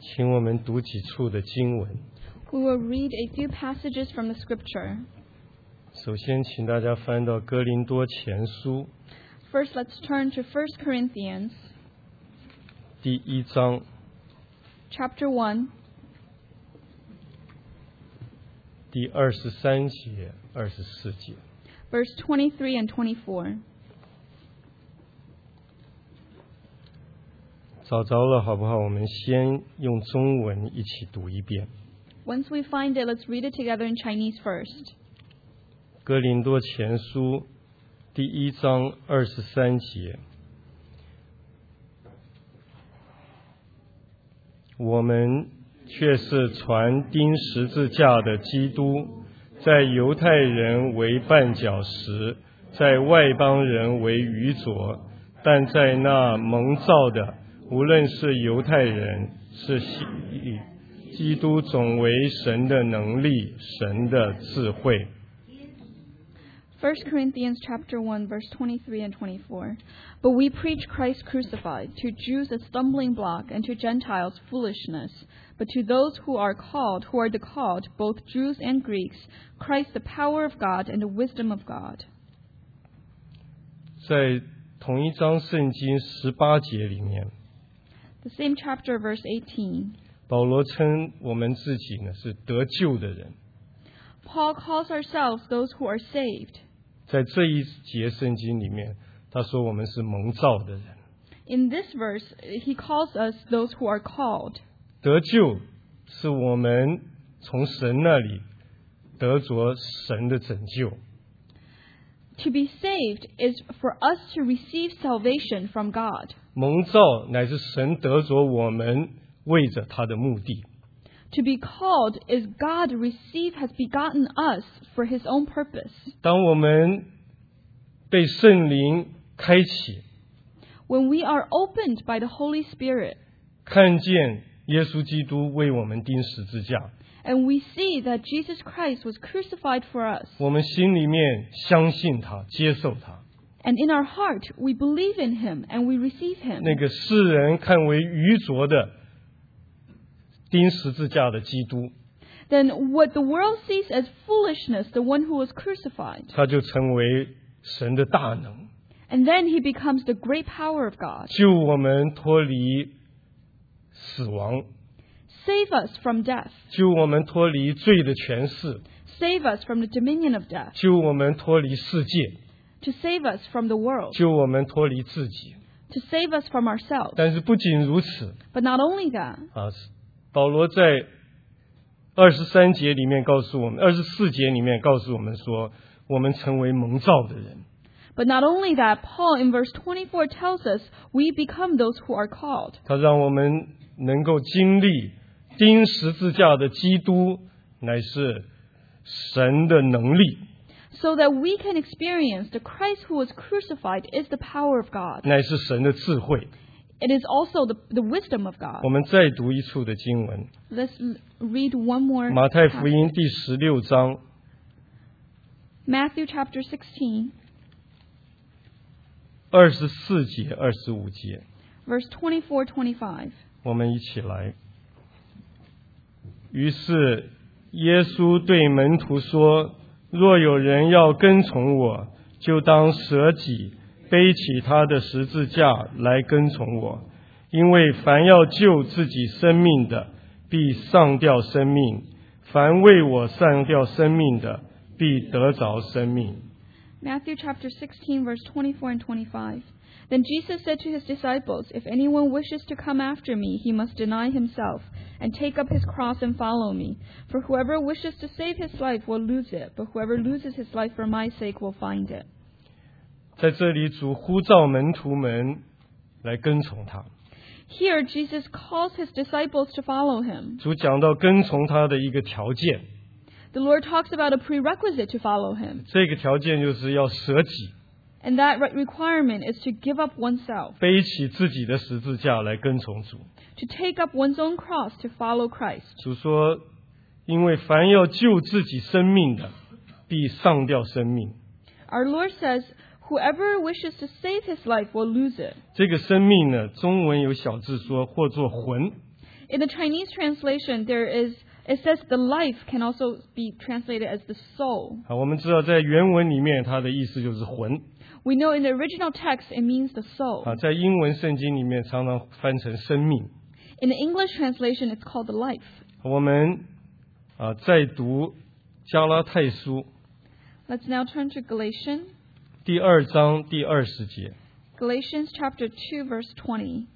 请我们读几处的经文。 We will read a few passages from the scripture. 首先请大家翻到哥林多前书 First, let's turn to 1 Corinthians 第1章 chapter 1, 第23节、24节。 verse 23 and 24. 找着了好不好？我们先用中文一起读一遍。 Once we find it, let's read it together in Chinese first. 哥林多前书第1章23节，我们却是传钉十字架的基督，在犹太人为绊脚石，在外邦人为愚拙，但在那蒙召的，无论是犹太人是希律，基督总为神的能力，神的智慧。 1 Corinthians chapter 1, verse 23 and 24. But we preach Christ crucified, to Jews a stumbling block, and to Gentiles foolishness. But to those who are the called, both Jews and Greeks, Christ the power of God and the wisdom of God. 在同一章圣经18节里面， The same chapter, verse 18. 保罗称我们自己呢是得救的人。 Paul calls ourselves those who are saved. 在这一节圣经里面，他说我们是蒙召的人。 In this verse, he calls us those who are called. 得救是我们从神那里得着神的拯救。 To be saved is for us to receive salvation from God. 蒙召乃是神得着我们为着他的目的。 To be called is God has begotten us for his own purpose. 当我们被圣灵开启， When we are opened by the Holy Spirit, 看见耶稣基督为我们钉十字架， and we see that Jesus Christ was crucified for us, 我们心里面相信他，接受他。 and in our heart we believe in him and we receive him. 那个世人看为愚拙的钉十字架的基督， Then what the world sees as foolishness, the one who was crucified, 他就成为神的大能， and then he becomes the great power of God. 救我们脱离死亡， Save us from death. 救我们脱离罪的权势， Save us from the dominion of death. 救我们脱离世界， To save us from the world. 救我们脱离自己。 To save us from ourselves. 但是不仅如此 But not only that, 啊，保罗在23节里面告诉我们，24节里面告诉我们说，我们成为蒙召的人。 but not only that, Paul in verse 24 tells us we become those who are called. 他让我们能够经历钉十字架的基督乃是神的能力， So that we can experience the Christ who was crucified is the power of God. 乃是神的智慧。 It is also the wisdom of God. 我们再读一处的经文， Let's read one more. 马太福音 passage. 第16章 Matthew chapter 16, 24节、25节， verse 24, 25. 我们一起来。于是耶稣对门徒说：若有人要跟从我，就当舍己，背起他的十字架来跟从我。因为凡要救自己生命的，必丧掉生命；凡为我丧掉生命的，必得着生命。 Matthew chapter 16, verse 24 and 25. Then Jesus said to his disciples, If anyone wishes to come after me, he must deny himself, and take up his cross and follow me. For whoever wishes to save his life will lose it, but whoever loses his life for my sake will find it. 在这里，主呼召门徒们来跟从他。 Here, Jesus calls his disciples to follow him. 主讲到跟从他的一个条件， The Lord talks about a prerequisite to follow him, 这个条件就是要舍己， and that requirement is to give up oneself, 背起自己的十字架来跟从主。 to take up one's own cross to follow Christ. 主说，因为凡要救自己生命的，必丧掉生命。 Our Lord says, Whoever wishes to save his life will lose it. 这个生命呢，中文有小字说或作魂， In the Chinese translation, it says the life can also be translated as the soul. 我们知道在原文里面它的意思就是魂。 We know in the original text it means the soul. 在英文圣经里面常常翻成生命。 In the English translation, it's called the life. 我们再读加拉太书 Let's now turn to Galatians. 第2章第20节。 Galatians chapter 2, verse 20.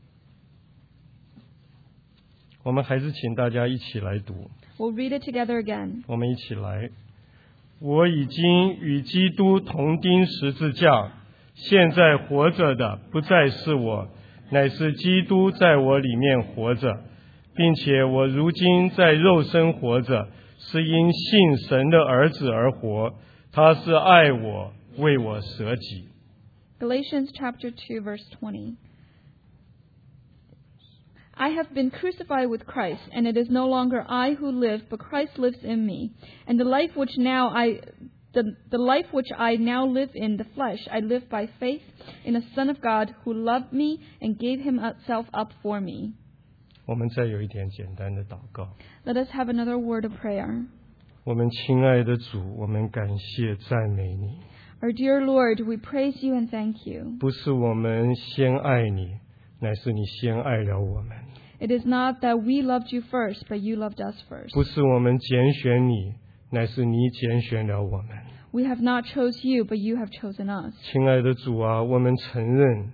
我们还是请大家一起来读。 We'll read it together again. 我们一起来。我已经与基督同钉十字架，现在活着的不再是我，乃是基督在我里面活着，并且我如今在肉身活着，是因信神的儿子而活，他是爱我，为我舍己。 Galatians chapter 2, verse 20. I have been crucified with Christ, and it is no longer I who live, but Christ lives in me. And the life which I now live in the flesh, I live by faith in the Son of God, who loved me and gave himself up for me. 我们再有一点简单的祷告。 Let us have another word of prayer. 我们亲爱的主，我们感谢赞美你。 Our dear Lord, we praise you and thank you. 不是我们先爱你，乃是你先爱了我们。 It is not that we loved you first, but you loved us first. 不是我们拣选你，乃是你拣选了我们。 We have not chose you, but you have chosen us. 亲爱的主啊，我们承认，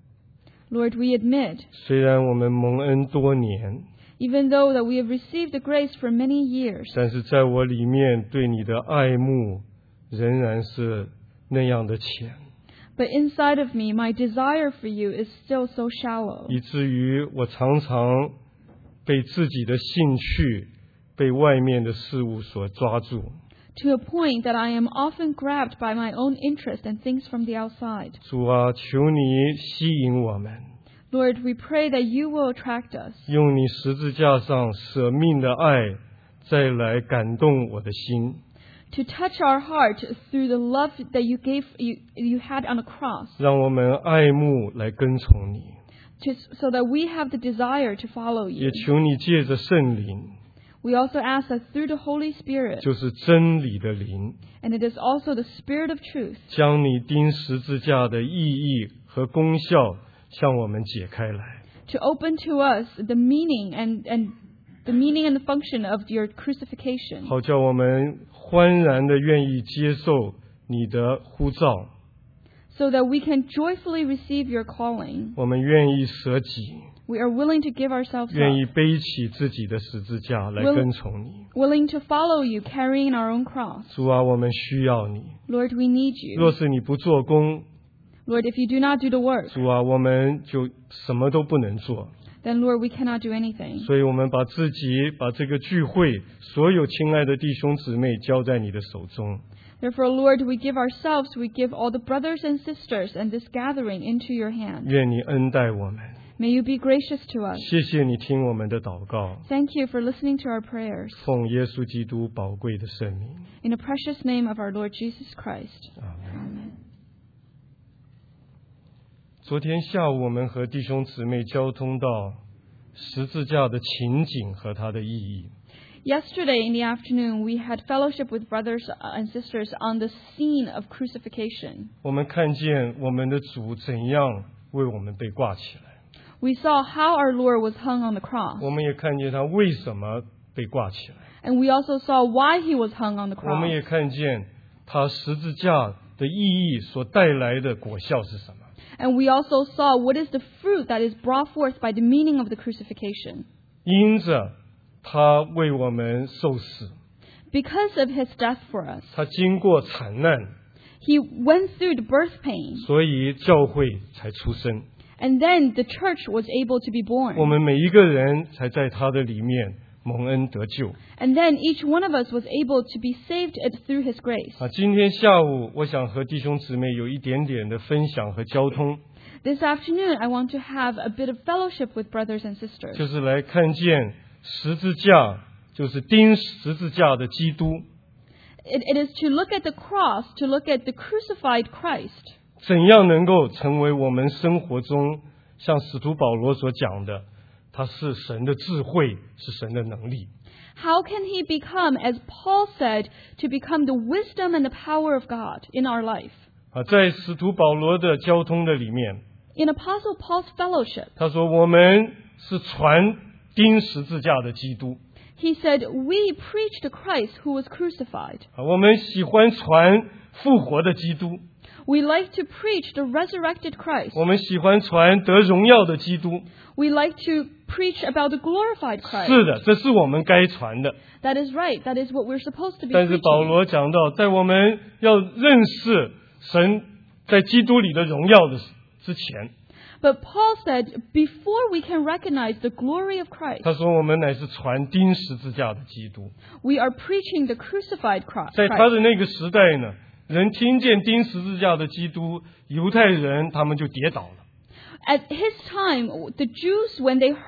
Lord, we admit, 虽然我们蒙恩多年， even though that we have received the grace for many years, 但是在我里面对你的爱慕仍然是那样的浅， but inside of me, my desire for you is still so shallow, 以至于我常常被自己的兴趣、被外面的事物所抓住。 to a point that I am often grabbed by my own interest and things from the outside. 主啊，求你吸引我们， Lord, we pray that you will attract us, 用你十字架上舍命的爱，再来感动我的心， to touch our heart through the love that you had on the cross, 让我们爱慕来跟从你。 so that we have the desire to follow 也 you. 求你借着圣灵， We also ask that through the Holy Spirit, 就是真理的灵， and it is also the Spirit of truth, 将你钉十字架的意义和功效向我们解开来， to open to us the meaning and the meaning and the function of your crucifixion, 好叫我们欢然的愿意接受你的呼召， so that we can joyfully receive your calling. 我们愿意舍己， We are willing to give ourselves 愿意 up, 背起自己的十字架来跟从你。 willing to follow you, carrying our own cross. 主啊，我们需要你。 Lord, we need 若 you. 是你不做工， Lord, if you do not do the work, 主啊，我们就什么都不能做。 then Lord, we cannot do anything. 所以我们把自己、把这个聚会，所有亲爱的弟兄姊妹交在你的手中。 Therefore, Lord, we give ourselves, we give all the brothers and sisters and this gathering into your hand. 愿你恩待我们。 May you be gracious to us. 谢谢你听我们的祷告， Thank you for listening to our prayers. 奉耶稣基督宝贵的圣名。 In the precious name of our Lord Jesus Christ. 阿门。 Amen. 昨天下午，我们和弟兄姊妹交通到十字架的情景和它的意义。 Yesterday in the afternoon, we had fellowship with brothers and sisters on the scene of crucifixion. 我们看见我们的主怎样为我们被挂起来， We saw how our Lord was hung on the cross. 我们也看见他为什么被挂起来， And we also saw why he was hung on the 我们 cross. 也看见他十字架的意义所带来的果效是什么。 And we also saw what is the fruit that is brought forth by the meaning of the crucifixion. 因着他为我们受死， Because of his death for us, 他经过惨难， he went through the birth pain. 所以教会才出生。 And then the church was able to be 我 born. 们每一个人才在他的里面蒙恩得救。 And then each one of us was able to be saved through his grace. 今天下午我想和弟兄姊妹有一点点的分享和交通， This afternoon, I want to have a bit of fellowship with brothers and sisters. 就是来看见十字架，就是钉十字架的基督， It is to look at the cross, to look at the crucified Christ. 怎样能够成为我们生活中像使徒保罗所讲的， 它是神的智慧，是神的能力。 How can he become, as Paul said, to become the wisdom and the power of God in our life? 在使徒保罗的交通的里面， In Apostle Paul's fellowship, 他说我们是传钉十字架的基督。 he said, we preach the Christ who was crucified. 我们喜欢传复活的基督， We like to preach the resurrected Christ. 我们喜欢传得荣耀的基督。 We like to preach about the glorified Christ. 是的，这是我们该传的。 That is right. That is what we're supposed to be 但是保 preaching. 罗讲到，在我们要认识神在基督里的荣耀的之前， But Paul said, before we can recognize the glory of Christ, 他说我们乃是传钉十字架的基督。 we are preaching the crucified 在他 Christ. 的那个时代呢，人听见钉十字架的基督，犹太人他们就跌倒了。 At his time, the Jews, when they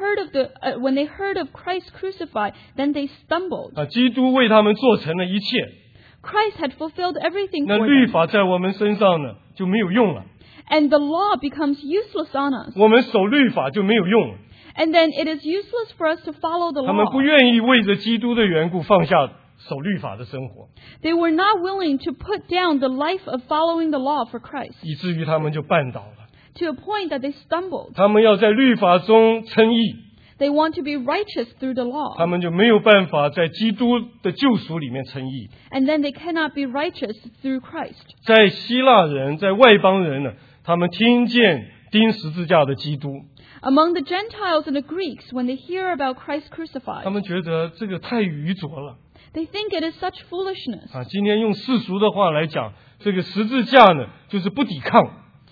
heard of Christ crucified, then they stumbled. 基督为他们做成了一切， Christ had fulfilled everything 那 for 律 them. 法在我们身上呢就没有用了， And the law becomes useless on us. 我们守律法就没有用了。 And then it is useless for us to follow the 他们不 law. 愿意为着基督的缘故放下守律法的生活， They were not willing to put down the life of following the law for Christ, 以至于他们就绊倒了。 to a point that they stumbled. 他们要在律法中称义， They want to be righteous through the 他 law. 们就没有办法在基督的救赎里面称义。 And then they cannot be righteous through Christ. 在希腊人，在外邦人呢，他们听见钉十字架的基督， Among the Gentiles and the Greeks, when they hear about Christ 他 crucified, 们觉得这个太愚拙了 they think it is such foolishness. 今天用世俗的话来讲，这个十字架呢，就是不抵抗。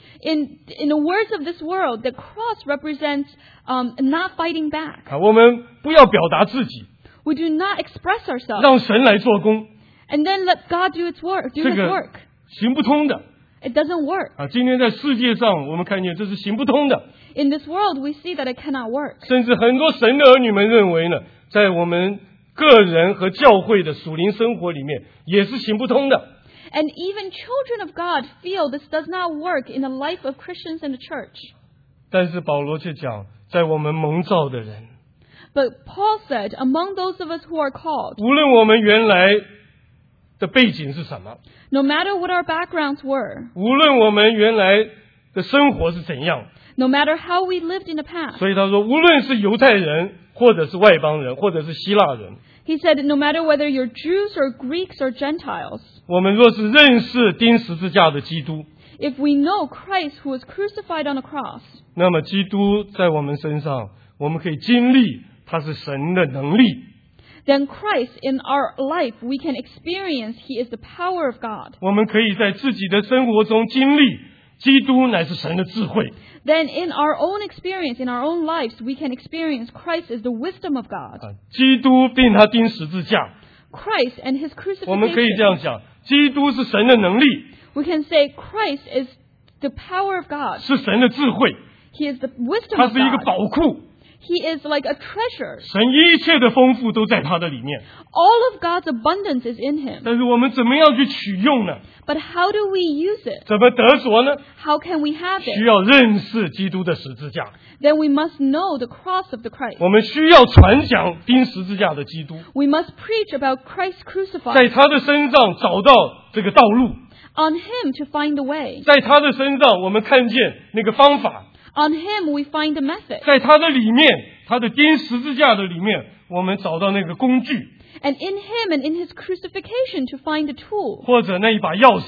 In the words of this world, the cross represents not fighting back. 我们不要表达自己， We do not express ourselves. 让神来做工， And then let God do His work. 这个 work. 行不通的。 It doesn't work. 今天在世界上，我们看见这是行不通的。 In this world, we see that it cannot work. 甚至很多神的儿女们认为呢，在我们个人和教会的属灵生活里面，也是行不通的。 And even children of God feel this does not work in the life of Christians in the church. 但是保罗却讲，在我们蒙召的人， But Paul said, among those of us who are called, 无论我们原来的背景是什么， no matter what our backgrounds were, 无论我们原来的生活是怎样， no matter how we lived in the past, 所以他说，无论是犹太人，或者是外邦人，或者是希腊人， he said, no matter whether you're Jews or Greeks or Gentiles, 我们若是认识钉十字架的基督， if we know Christ who was crucified on the cross, 那么基督在我们身上，我们可以经历他是神的能力。 then Christ in our life, we can experience He is the power of God. 我们可以在自己的生活中经历基督乃是神的智慧。 Then in our own experience, in our own lives, we can experience Christ is the wisdom of God. 基督并他钉十字架， Christ and His 我们可以这样 crucifixion. 讲，基督是神的能力， We can say Christ is the power of God. 是神的智慧， He is the wisdom 他 of 是一个 God. 宝库， He is like a treasure. 神一切的丰富都在他的里面。 All of God's abundance is in Him. 但是我们怎么样去取用呢？ But how do we use it? 怎么得着呢？ How can we have 需 it? 要认识基督的十字架， Then we must know the cross of the Christ. 我们需要传讲钉十字架的基督， We must preach about Christ 在 crucified. 他的身上找到这个道路， On Him to find the way. 在他的身上我们看见那个方法， On Him we find the method. 在他的里面，他的钉十字架的里面，我们找到那个工具， And in Him and in His crucifixion to find the tool 或者那一把钥匙，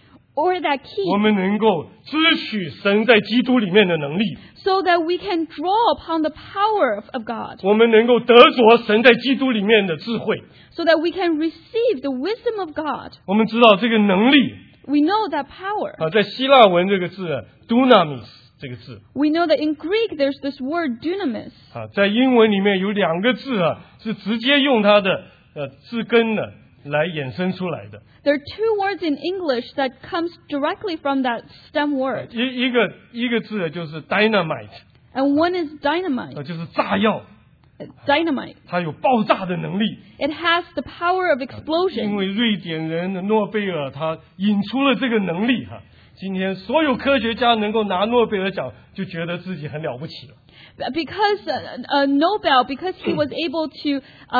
or that key 我们能够支取神在基督里面的能力， so that we can draw upon the power of God. 我们能够得着神在基督里面的智慧。 So that we can receive the wisdom of God. 我们知道这个能力 We know that power. 在希腊文这个字 dunamis 这个字 We know that in Greek there's this word dunamis. 在英文里面有两个字是直接用它的字根呢来衍生出来的。 There are two words in English that comes directly from that stem word. 一个字就是 dynamite， And one is dynamite. 就是炸药， Dynamite. 它有爆炸的能力。 It has the power of 因 explosion. 为瑞典人的诺贝尔他引出了这个能力今天所有科学家能够拿诺贝尔奖，就觉得自己很了不起了。 Because Nobel, because he was able to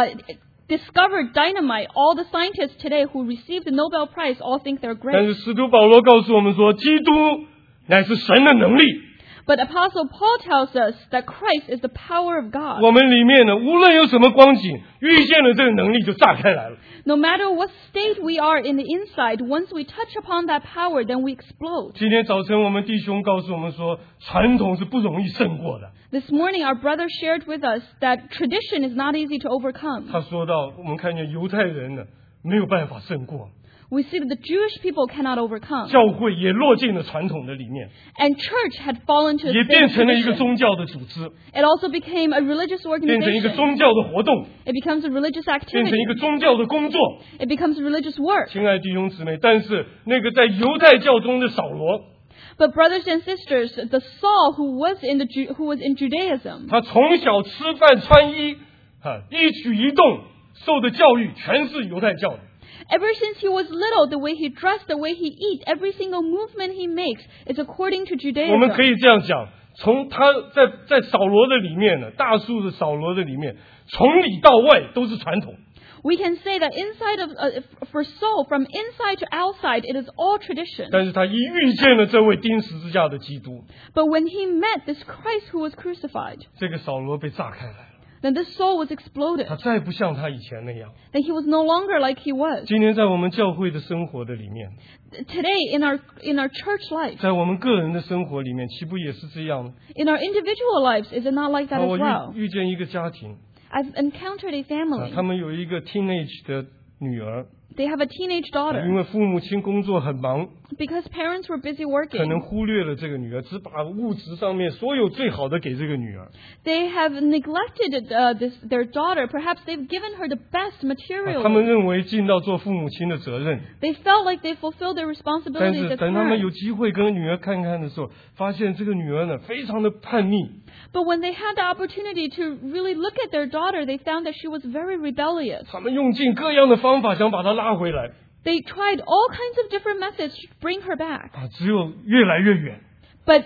discover dynamite, all the scientists today who received the Nobel Prize all think they're 但 great. 是使徒保罗告诉我们说，基督乃是神的能力。 But Apostle Paul tells us that Christ is the power of God. 我们里面呢，无论有什么光景，遇见了这个能力就炸开来了。 No matter what state we are in the inside, once we touch upon that power, then we explode. 今天早晨我们弟兄告诉我们说，传统是不容易胜过的。 This morning, our brother shared with us that tradition is not easy to overcome. 他说到，我们看见犹太人呢，没有办法胜过， We see that the Jewish people cannot overcome. 教会也落进了传统的里面， And church had fallen to 也 this 变成了一个 tradition. 宗教的组织， It also became a religious 变成一个 organization. 宗教的活动， It becomes a religious 变成 activity. 一个宗教的工作。 It becomes a religious work. 亲爱的弟兄姊妹，但是那个在犹太教中的扫罗， But brothers and sisters, the Saul who was in Judaism, 他从小吃饭穿衣，一举一动受的教育全是犹太教的。 ever since he was little, the way he dressed, the way he eats, every single movement he makes is according to 我们可 Judaism. 以这样讲，从他在扫罗的里面呢，大数的扫罗的里面，从里到外都是传统。 We can say that inside of for Saul, from inside to outside, it is all tradition. 但是他一遇见了这位钉十字架的基督， But when he met this Christ who was crucified, 这个扫罗被炸开来了， then this Saul was exploded. 他再不像他以前那样。 Then he was no longer like he was. 今天在我们教会的生活的里面， Today, in our church life, 在我们个人的生活里面，岂不也是这样呢？ in our individual lives, is it not like that 我 as well? 遇见一个家庭， I've encountered a family. 他们有一个 teenage 的女儿， They have a teenage 因 daughter. 为父母亲工作很忙， Because parents were busy 可能 working, 忽略了这个女儿，只把物质上面所有最好的给这个女儿。 they have neglected their daughter. Perhaps they've given her the best 他们 material. 认为尽到做父母亲的责任， They felt like they fulfilled their 但 responsibilities 是 as 等他们有 parents. 机会跟女儿看看的时候，发现这个女儿呢非常的叛逆， But when they had the opportunity to really look at their daughter, they found that she was very rebellious. 他们用尽各样的方法想把她拉回来， They tried all kinds of different methods to bring her back. 只有越来越远。 But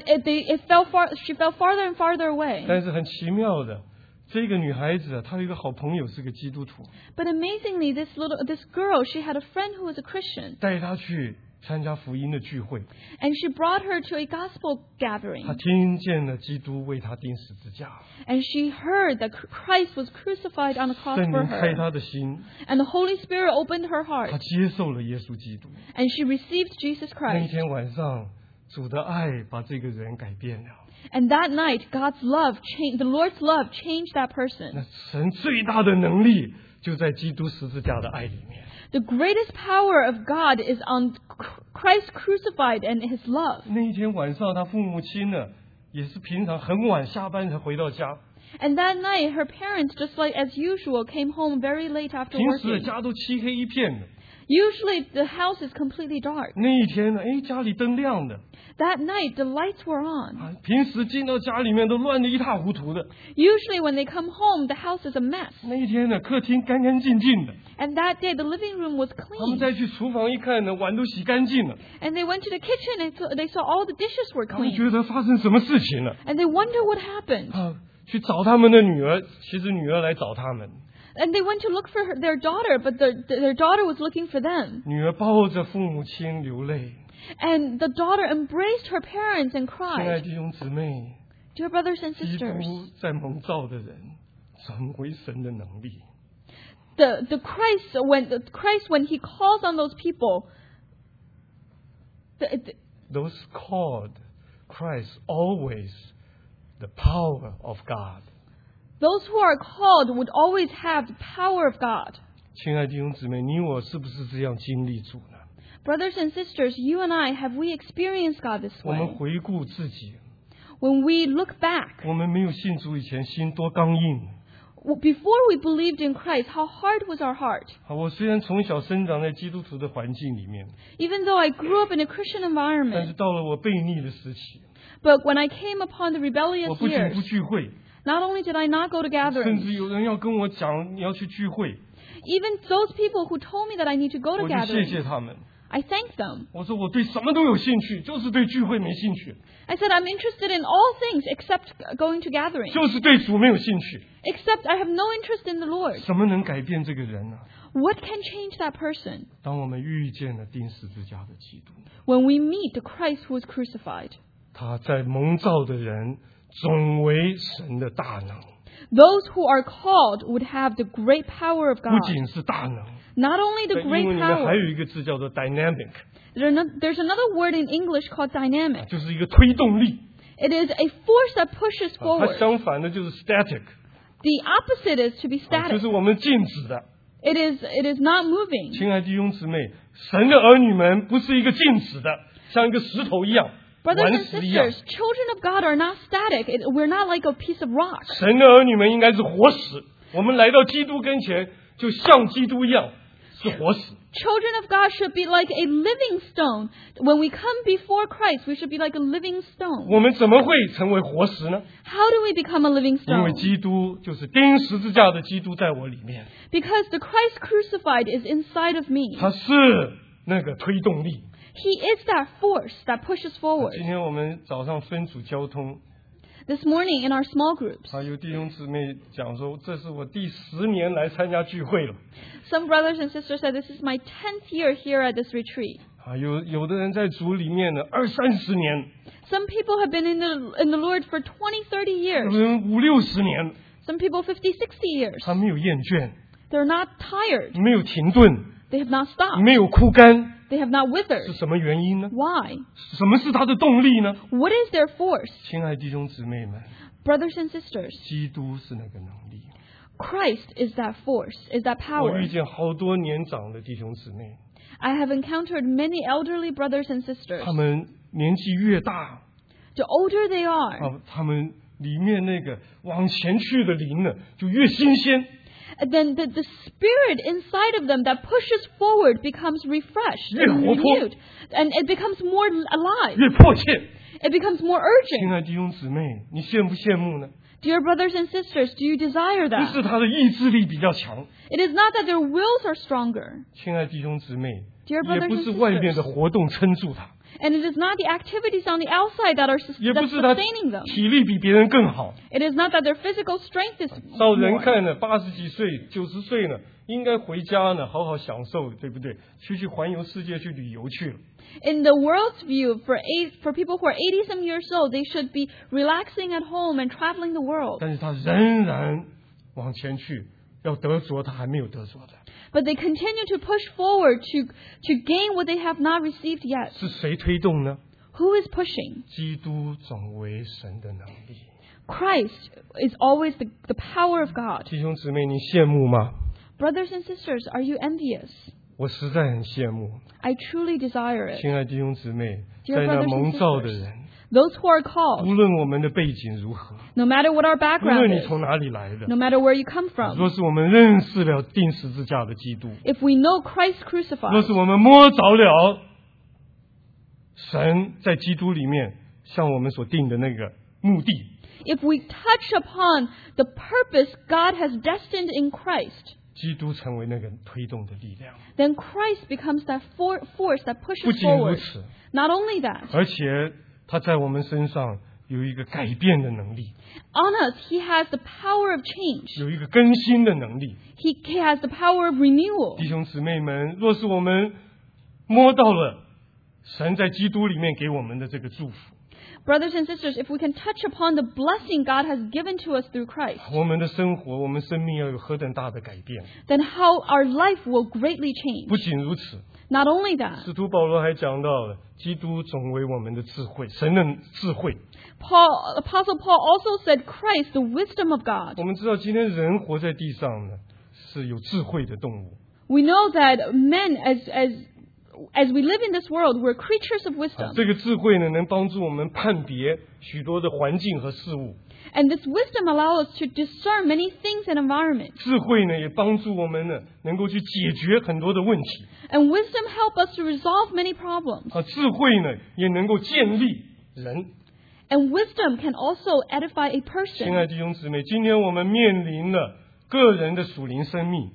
she fell farther and farther away. 但是很奇妙的，这个女孩子她有一个好朋友是个基督徒， But amazingly, this girl, she had a friend who was a Christian. 带她去参加福音的聚会， And she brought her to a gospel 她 gathering. 听见了基督为她钉十字架， And she heard that Christ was crucified on the cross 圣 for 灵开 her. 她的心， And the Holy Spirit opened her 她 heart. 接受了耶稣基督。 And she received Jesus 那一 Christ. 天晚上，主的爱把这个人改变了。 And that night, God's love changed, the Lord's love changed that 那 person. 神最大的能力就在基督十字架的爱里面。 The greatest power of God is on Christ crucified and His love. 那一天晚上，他父母亲呢，也是平常很晚下班才回到家， And that night, her parents, just like as usual, came home very late after 平时的 working. 家都漆黑一片的。 Usually, the house is completely dark. 那一天呢，家里灯亮的， That night, the lights were on. 平时进到家里面都乱得一塌糊涂的。 Usually, when they come home, the house is a mess. 那一天呢，客厅干干净净的。 And that day, the living room was 他们 clean. 再去厨房一看呢，碗都洗干净了。 And they went to the kitchen and they saw all the dishes were 他们 clean. 觉得发生什么事情了？ And they wonder what happened. 去找他们的女儿，其实女儿来找他们。 And they went to look for their daughter, but their daughter was looking for them. 女儿抱着父母亲流泪。 And the daughter embraced her parents and 亲爱的 cried. 弟兄姊妹， Dear brothers and 基督 sisters, 在蒙召的人成为神的能力。 the Christ when he calls on those people, Those called Christ always the power of God. those who are called would always have the power of God. 亲爱的弟兄姊妹，你我是不是这样经历主呢？ Brothers and sisters, you and I, have we experienced God this 我们 way? 回顾自己， When we look back, 我们没有信主以前心多刚硬。 before we believed in Christ, how hard was our heart? 我虽然从小生长在基督徒的环境里面， Even though I grew up in a Christian 但是 environment, 到了我悖逆的时期， but when I came upon the 我 rebellious 不仅 years, 不聚会， not only did I not go to 甚至 gatherings, 有人要跟我讲你要去聚会， even those people who told me that I need to go to 我就谢谢 gatherings, 他们。 I thanked them. 我说我对什么都有兴趣，就是对聚会没兴趣， I said, I'm interested in all things except going to gatherings. 就是对主没有兴趣。 Except I have no interest in the Lord. 什么能改变这个人呢？ What can change that person? 当我们遇见了钉十字架的基督， When we meet the Christ who was crucified. 他在蒙召的人总为神的大能， Those who are called would have the great power of 不 God. 仅是大能， Not only 在 the 英 great 文里面还 power. 有一个字叫做 dynamic， There's another word in English called dynamic. 就是一个推动力。 It is a force that pushes 它 forward. 相反的就是 static， The opposite is to be 就 static. 是我们静止的。 It is not moving. 亲爱的弟兄姊妹，神的儿女们不是一个静止的，像一个石头一样， Brothers 顽 and 石一样。 sisters, children of God are not static. We're not like a piece of rock. 神的儿女们应该是活石。我们来到基督跟前，就像基督一样，是活石。 Children of God should be like a living stone. When we come before Christ, we should be like a living stone. 我们怎么会成为活石呢？ How do we become a living 因为 stone? 基督就是钉十字架的基督在我里面， Because the Christ crucified is inside of me. 他是那个推动力。 He is that force that pushes forward. 今天我们早上分组交通， This morning in our small groups, 有弟兄姊妹讲说，这是我第10年来参加聚会了。 some brothers and sisters said, this is my 10th year here at this retreat. 有的人在主里面呢20-30年， Some people have been in the Lord for 20, 30 有 years. 人50-60年， Some people 50, 60 years. 他没有厌倦， They're not tired. 没有停顿， They have not stopped. 没有枯干， They have not 是 withered. 什么原因呢？ Why? 什么是他的动力呢？ What is their force? 亲爱的弟兄姊妹们， Brothers and sisters, 基督是那个能力。 Christ is that force, is that 我 power. 遇见好多年长的弟兄姊妹， I have encountered many elderly brothers and sisters. 他们年纪越大， The older they are, 他们里面那个往前去的灵呢，就越新鲜。 then the spirit inside of them that pushes forward becomes refreshed 越 and 活泼。 renewed. And it becomes more alive. 越迫切。 It becomes more 亲 urgent. 爱的弟兄姊妹，你羡不羡慕呢？ Dear brothers and sisters, do you desire 不 that? 是他的意志力比较强， It is not that their wills are stronger. 亲爱的弟兄姊妹， Dear 也 brothers 不 and 是外面的 sisters, 活动撑住他， and it is not the activities on the outside that are 也不 that's 是他 sustaining them. 体力比别人更好。 It is not that their physical strength is 照人 more. 看呢，80几岁、90岁呢，应该回家呢，好好享受，对不对？去环游世界，去旅游去了。 In the world's view, for people who are 80-some years old, they should be relaxing at home and traveling the world. 但是他仍然往前去，要得着他还没有得着的， But they continue to push forward to gain what they have not received yet. 是谁推动呢？ Who is pushing? 基督总为神的能力。 Christ is always the power of God. 弟兄姊妹，你羡慕吗？ Brothers and sisters, are you envious? 我实在很羡慕。 I truly desire it. 亲爱的弟兄姊妹， Dear 在那 brothers and 蒙召的 sisters, 人， Those who are called, 无论我们的背景如何， no matter what our 无 background 论你 is, 从哪里来的， no matter where you come from, 若是我们认识了钉十字架的基督， if we know Christ 若 crucified, 是我们摸着了神在基督里面向我们所定的那个目的， if we touch upon the purpose God has destined in Christ, 基督成为那个推动的力量。 then Christ becomes that force that 不 pushes 仅如 forward. 此， Not only that, 而且他在我们身上有一个改变的能力， on us, He has the power of change. 有一个更新的能力。 He has the power of renewal. 弟兄姊妹们，若是我们摸到了神在基督里面给我们的这个祝福， Brothers and sisters, if we can touch upon the blessing God has given to us through Christ, 我们的生活，我们生命要有何等大的改变。 then how our life will greatly 不 change. 仅如此， Not only that, 使徒保罗还讲到了，基督总为我们的智慧，神的智慧。 Apostle Paul also said Christ, the wisdom of God. 我们知道，今天人活在地上呢，是有智慧的动物。 We know that men, as we live in this world, we're creatures of wisdom. 这个智慧呢，能帮助我们判别许多的环境和事物。 And this wisdom allows us to discern many things and environments. 智慧呢，也帮助我们呢，能够去解决很多的问题。 And wisdom helps us to resolve many problems. 智慧呢，也能够建立人。 And wisdom can also edify a 亲爱 person. 的弟兄姊妹，今天我们面临了个人的属灵生命，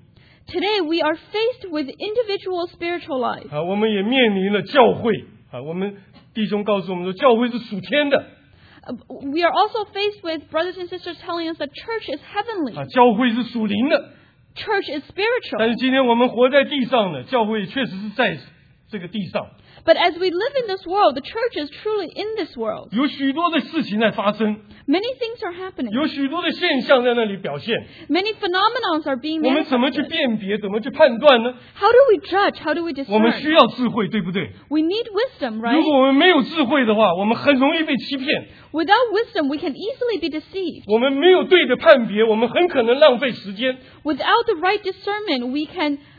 Today we are faced with individual spiritual life. 我们也面临了教会。我们弟兄告诉我们说，教会是属天的。 We are also faced with brothers and sisters telling us that church is heavenly. 教会是属灵的。 Church is spiritual. 但是今天我们活在地上呢，教会确实是在这个地上。 But as we live in this world, the church is truly in this world. 有许多的事情在发生， Many things are happening. 有许多的现象在那里表现。 Many phenomena are being 我们怎么去 manifested. 辨别，怎么去判断呢？ How do we judge? How do we 我们需 discern? 要智慧，对不对？ We need wisdom, 如 right? 果我们没有智慧的话，我们很容易被欺骗。 Without wisdom, we can easily be deceived. 我们没有对的判别，我们很可能浪费时间。 Without the right discernment, we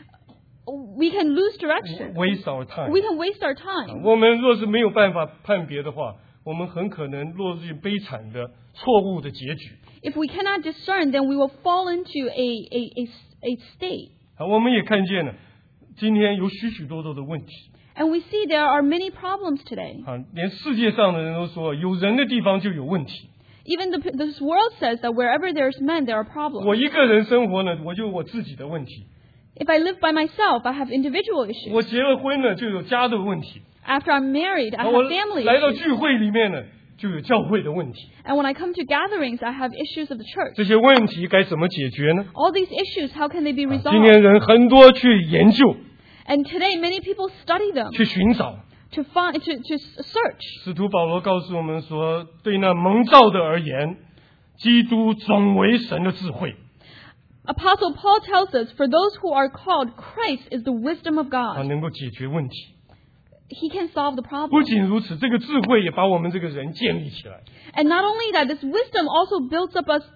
can lose direction. Waste our time. We can waste our time. 我们若是没有办法判别的话，我们很可能落入悲惨的、错误的结局。 If we cannot discern, then we will fall into a state. 我们也看见了，今天有许许多多的问题。 And we see there are many problems today. 连世界上的人都说，有人的地方就有问题。 Even this world says that wherever there's men, there are 我 problems. 一个人生活呢，我就有我自己的问题。 If I live by myself, I have individual issues. 我结了婚呢，就有家的问题。 After I'm married, I 我 have family 来到 issues. 聚会里面呢，就有教会的问题。 And when I come to gatherings, I have issues of the church. 这些问题该怎么解决呢？ All these issues, how can they be 今 resolved? 天人很多去研究， And today, many people study them 去寻找。 to search. 使徒保罗告诉我们说，对那蒙召的而言，基督总为神的智慧。 Apostle Paul tells us, for those who are called, Christ is the wisdom of 他 God. 能够解决问题。 He can solve the 不 problem. 仅如此，这个智慧也把我们这个人建立起来， And not only that, this wisdom also builds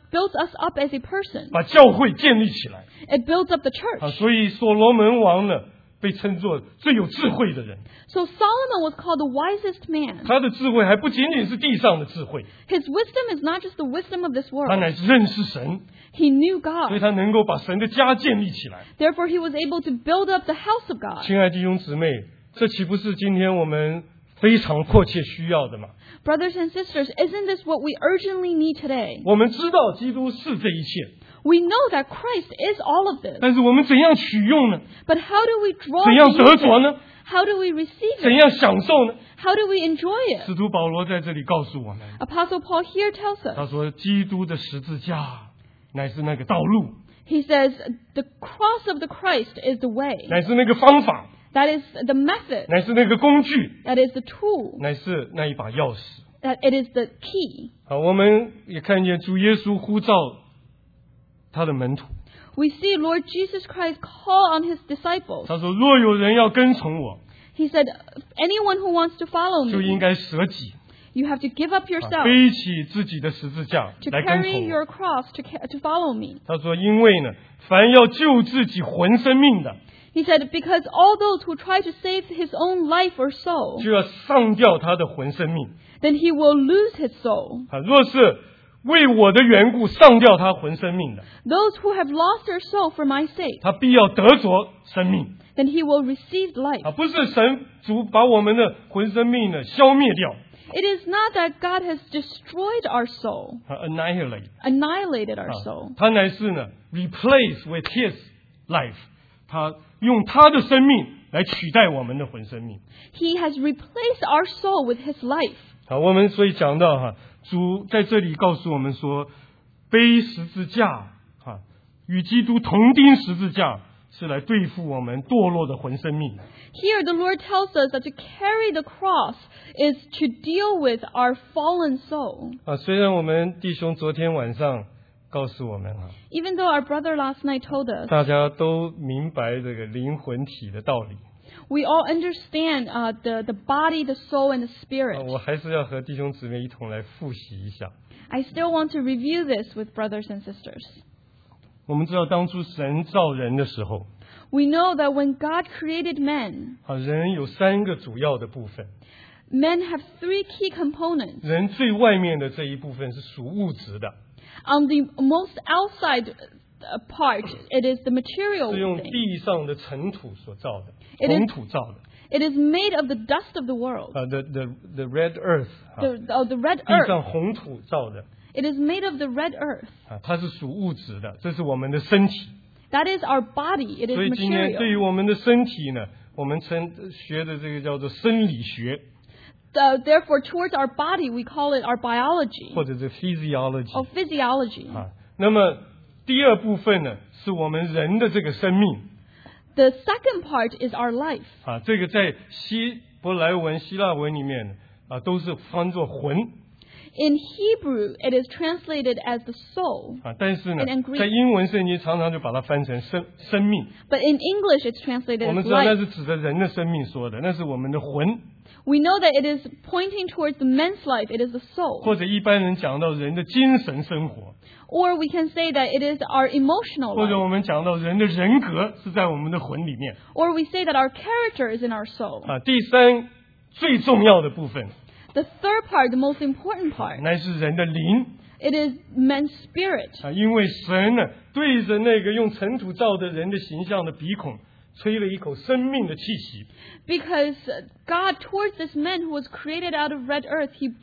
us up as a person. 把教会建立起来。 It builds up the church. 所以所罗门王呢，被称作最有智慧的人。 So Solomon was called the wisest man. 他的智慧还不仅仅是地上的智慧， His wisdom is not just the wisdom of this 他 world. 乃是认识神， He knew 所以 God. 他能够把神的家建立起来。 Therefore, he was able to build up the house of God. 亲爱的弟兄姊妹，这岂不是今天我们非常迫切需要的吗？ Brothers and sisters, isn't this what we urgently need today? 我们知道基督是这一切， We know that Christ is all of this. 但是我们怎样取用呢？ But how do we draw 怎样 to 得 use 着 it? 呢？ How do we receive 怎 it? 样享受呢？ How do we enjoy it? 使徒保罗在这里告诉我们， Apostle Paul here tells 他 us. 说：“基督的十字架乃是那个道路， He says, the cross of the Christ is the way. 乃是那个方法， That is the method. 乃是那个工具， That is the tool. 乃是那一把钥匙。” That it is the key. 好，我们也看见主耶稣呼召他的门徒， We see Lord Jesus Christ call on his disciples. 他说：“若有人要跟从我， He said, anyone who wants to follow 就应 me, 该舍己， you have to give up yourself 背起自己的十字架 to 来跟 carry 从我。 your cross to follow me. ” 他说：“因为呢，凡要救自己魂生命的， He said, because all those who try to save his own life or soul, 就要上吊他的魂生命。 then he will lose his soul. 若是为我的缘故上吊他魂生命的， Those who have lost their soul for my sake, 他必要得着生命。 then he will receive life. 不是神主把我们的魂生命呢消灭掉 It is not that God has destroyed our soul, ，annihilate， annihilated our soul. 他乃是呢 replace with his life， 他用他的生命来取代我们的魂生命。 He has replaced our soul with his life. 好，我们所以讲到主在这里告诉我们说，背十字架与基督同钉十字架，是来对付我们堕落的魂生命。 Here the Lord tells us that to carry the cross is to deal with our fallen soul. 虽然我们弟兄昨天晚上告诉我们 Even though our brother last night told us, 大家都明白这个灵魂体的道理。 we all understand the body, the soul, and the spirit. 我还是要和弟兄姊妹一同来复习一下。 I still want to review this with brothers and sisters. 我们知道当初神造人的时候， We know that when God created men, 人有3个主要的部分。 men have 3 key components. 人最外面的这一部分是属物质的， On the most outside part, it is the material 是用 thing. 地上的尘土所造的， It is- 红土造的。 It is made of the dust of the world, the red earth， the red 地上 earth. 红土造的， It is made of the red earth. 它是属物质的，这是我们的身体。 That is our body. It 所 is 以今天对于 material. 我们的身体呢，我们学的这个叫做生理学， Therefore, towards our body, we call it our biology 或者是 physiology or physiology. 啊。那么第二部分呢，是我们人的这个生命 The second part is our life. 啊，这个在希伯来文、希腊文里面啊，都是翻作魂 In Hebrew, it is translated as the soul, 啊，但是呢 And Greek， 在英文圣经常常就把它翻成生命。 but in English, it's translated 我们 as 知道那 life. 是指的人的生命说的，那是我们的魂， We know that it is pointing towards the man's life. It is the soul. 或者一般人讲到人的精神生活， Or we can say that it is our emotional 或者 life. 我们讲到人的人格是在我们的魂里面 Or we say that our character is in our soul. 啊。第三最重要的部分 The third part, the most important part, 乃是人的灵 it is man's spirit. 啊，因为神呢对着那个用尘土造的人的形象的鼻孔吹了一口生命的气息 Because God, towards this man who was created out of red earth, He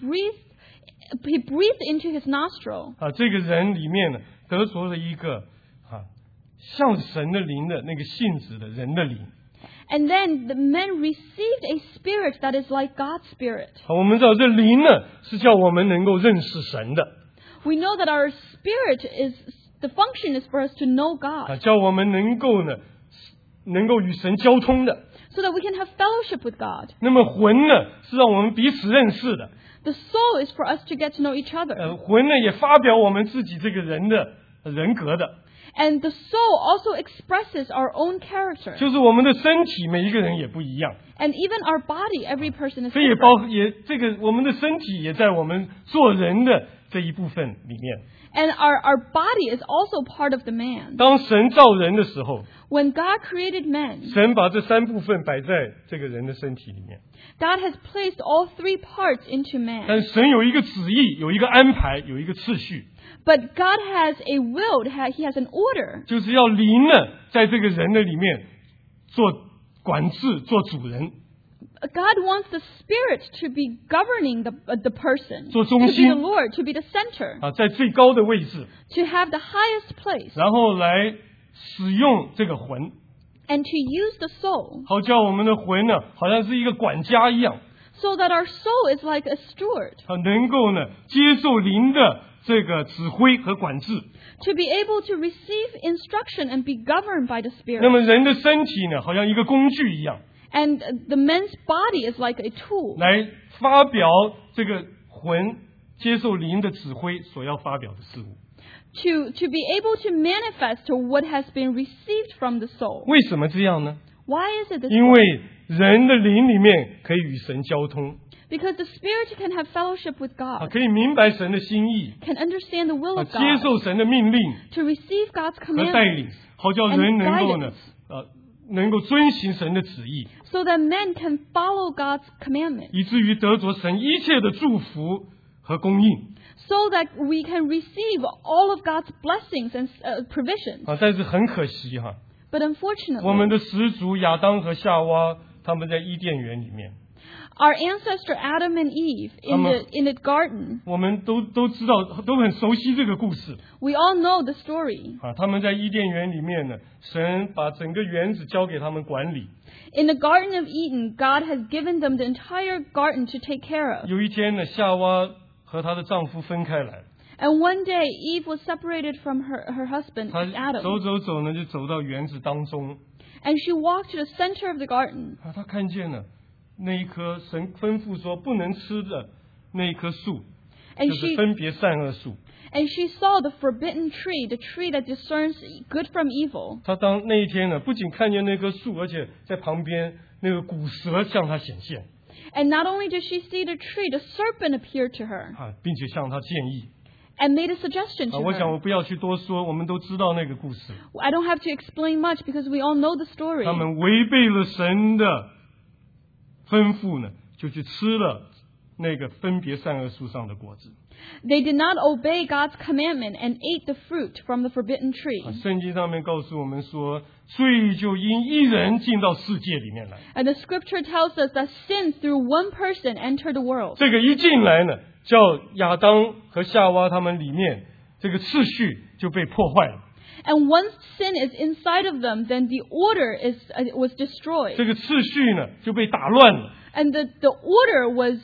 breathed into his nostril. 啊，这个人里面呢得着了一个啊像神的灵的那个性质的人的灵。 And then the man received a spirit that is like God's spirit. 好，我们知道这灵呢是叫我们能够认识神的 We know that our spirit is, the function is for us to know 啊， God, 叫我们能够与神交通的。 so that we can have fellowship with God. 那么魂呢是让我们彼此认识的， The soul is for us to get to know each other. 魂呢也发表我们自己这个人的人格的， And the soul also expresses our own character. 就是我们的身体每一个人也不一样， And even our body, every person is 这也 different. 这个我们的身体也在我们做人的这一部分里面。 And our body is also part of the man. 当神造人的时候， When God created man, 神把这三部分摆在这个人的身体里面， God has placed all three parts into man. 但神有一个旨意，有一个安排，有一个次序， But God has a will, He has an order. 就是要灵呢在这个人的里面做管制，做主人， God wants the Spirit to be governing the person, 做 to 中 be 心 the Lord, to be the center, 啊，在最高的位置， to have the highest place, 然后来使用这个魂， and to use the soul, 好叫我们的魂呢，好像是一个管家一样， so that our soul is like a steward, 啊，能够呢接受灵的这个指挥和管制。 to be able to receive instruction and be governed by the 那 Spirit. 么人的身体呢，好像一个工具一样， And the man's body is like a tool 来发表这个魂接受灵的指挥所要发表的事物。 to be able to manifest to what has been received from the soul. 为什么这样呢？ Why is it this 因 way? 为人的灵里面可以与神交通， Because the Spirit can have fellowship with 啊， God, 可以明白神的心意， can understand the will 啊， of 接 God, 受神的命令 to receive God's 和带 commandments, 领，好叫人能够呢，能够遵行神的旨意， so that men can follow God's commandments, 以至于得着神一切的祝福和供应。 so that we can receive all of God's blessings and provisions. 啊，但是很可惜哈， But 我们 unfortunately, 的始祖亚当和夏娃他们在伊甸园里面， our ancestor Adam and Eve in the garden, 我们都知道，都很熟悉这个故事 we all know the story. 啊。他们在伊甸园里面呢，神把整个园子交给他们管理。 In the Garden of Eden, God has given them the entire garden to take care of. 有一天呢，夏娃和她的丈夫分开来， And one day, Eve was separated from her husband, 她 Adam. 走呢，就走到园子当中 And she walked to the center of the garden. 啊，她看见了那一棵神吩咐说不能吃的那一棵树， And 就是分别善恶树。 she saw the forbidden tree, the tree that discerns good from evil. 她当那一天呢，不仅看见那棵树，而且在旁边那个古蛇向她显现 And not only did she see the tree, the serpent appeared to her 啊，并且向她建议 and made a suggestion 啊。 to 我想 her. 我不要去多说，我们都知道那个故事。 I don't have to explain much because we all know the story. 他们违背了神的吩咐呢，就去吃了那个分别善恶树上的果子。 They did not obey God's commandment and ate the fruit from the forbidden tree. 啊，圣经上面告诉我们说，罪就因一人进到世界里面来。 And the scripture tells us that sin through one person entered the world. 这个一进来呢，叫亚当和夏娃他们里面这个次序就被破坏了。 And once sin is inside of them, then the order was destroyed. 这个次序呢就被打乱了。 And the order was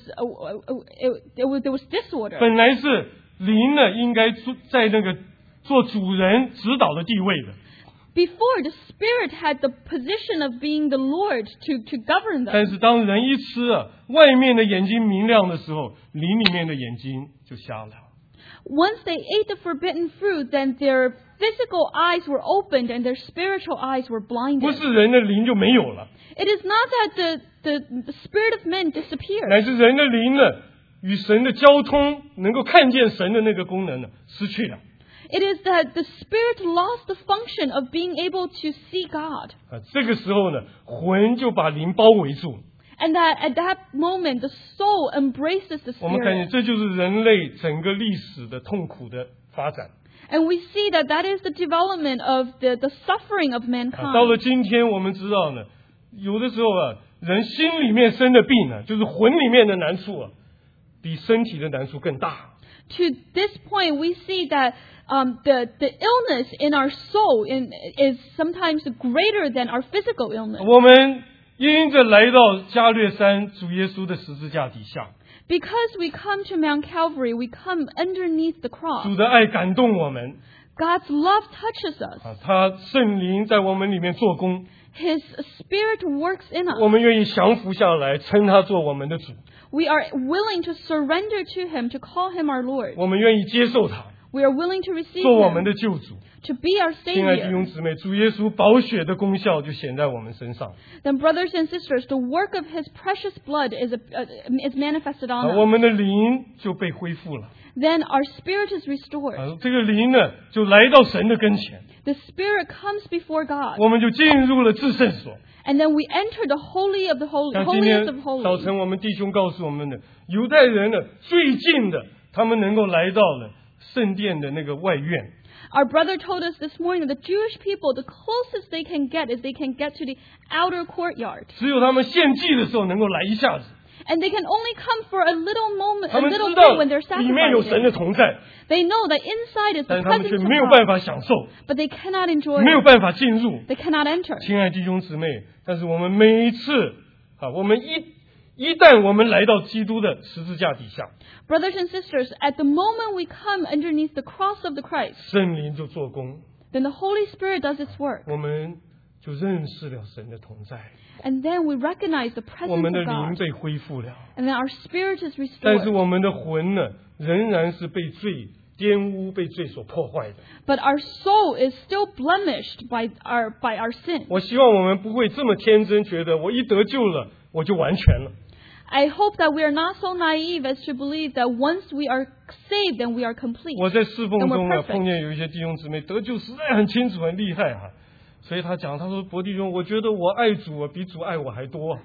there was disorder. 本来是灵呢应该在那个做主人指导的地位的， Before, the Spirit had the position of being the Lord to govern 但 them. 是当人一吃啊，外面的眼睛明亮的时候，灵里面的眼睛就瞎了。 Once they ate the forbidden fruit, then their physical eyes were opened and their spiritual eyes were 不 blinded. 是人的灵就没有了， It is not that the spirit of men disappeared. 乃是人的灵呢与神的交通，能够看见神的那个功能呢失去了。 It is that the Spirit lost the function of being able to see God. 啊，这个时候呢，魂就把灵包围住。 And that at that moment, the soul embraces the 我们看见 Spirit. 这就是人类整个历史的痛苦的发展。 And we see that that is the development of the suffering of 到了 mankind. 今天，我们知道呢，有的时候啊，人心里面生的病呢，就是魂里面的难处啊，比身体的难处更大。 To this point, we see that the illness in our soul is sometimes greater than our physical illness. 我们因着来到加略山主耶稣的十字架底下， Because we come to Mount Calvary, we come underneath the 主 cross. 的爱感动我们 God's love touches us. 啊，他圣灵在我们里面做工， His Spirit works in 我 us. 们愿意降服下来，称他做我们的主， We are willing to surrender to Him, to call Him our Lord. 我们愿意接受他， We are willing to receive 做我们 Him, 的救主。 to be our 亲爱的弟兄 Savior. 姊妹，主耶稣宝血的功效就显在我们身上， Then, brothers and sisters, the work of His precious blood is manifested 啊， on 我 us. 们的灵就被恢复了。 Then our spirit is restored. 啊，这个灵呢，就来到神的跟前， The Spirit comes before God. 我们就进入了至圣所。 And then we enter the Holy of the Holy, 像今天 holiest of 早 holies. 晨我们弟兄告诉我们的，犹太人呢最近的，他们能够来到了圣殿的那个外院。 Our brother told us this morning that the Jewish people, the closest they can get is they can get to the outer courtyard. 只有他们献祭的时候能够来一下子， And they can only come for a little moment, 他 a 们 little 知道 bit when they're 里面有神的 sacrificing. 同在， They know that inside is 但 the 是他们却 presence of 没有办 God, 法享受， but they cannot enjoy 没有 it. 办法进入。 They cannot enter. 亲爱的弟兄姊妹，但是我们每一次啊，我们一旦我们来到基督的十字架底下， Brothers and sisters, at the moment we come underneath the cross of the Christ, 圣灵就做工， then the Holy Spirit does its work. 我们就认识了神的同在， And then we recognize the 我 presence 们的 of 灵 God. 被恢复了。 And then our spirit is 但是 restored. 我们的魂呢，仍然是被罪玷污、被罪所破坏的。 But our soul is still blemished by our sin. 我希望我们不会这么天真，觉得我一得救了，我就完全了。 I hope that we are not so naive as to believe that once we are saved, then we are complete. 我在侍奉 And 中 we're 啊， perfect. 碰见有一些弟兄姊妹得救实在很清楚、很厉害哈、所以他说伯弟兄，我觉得我爱主啊，比主爱我还多。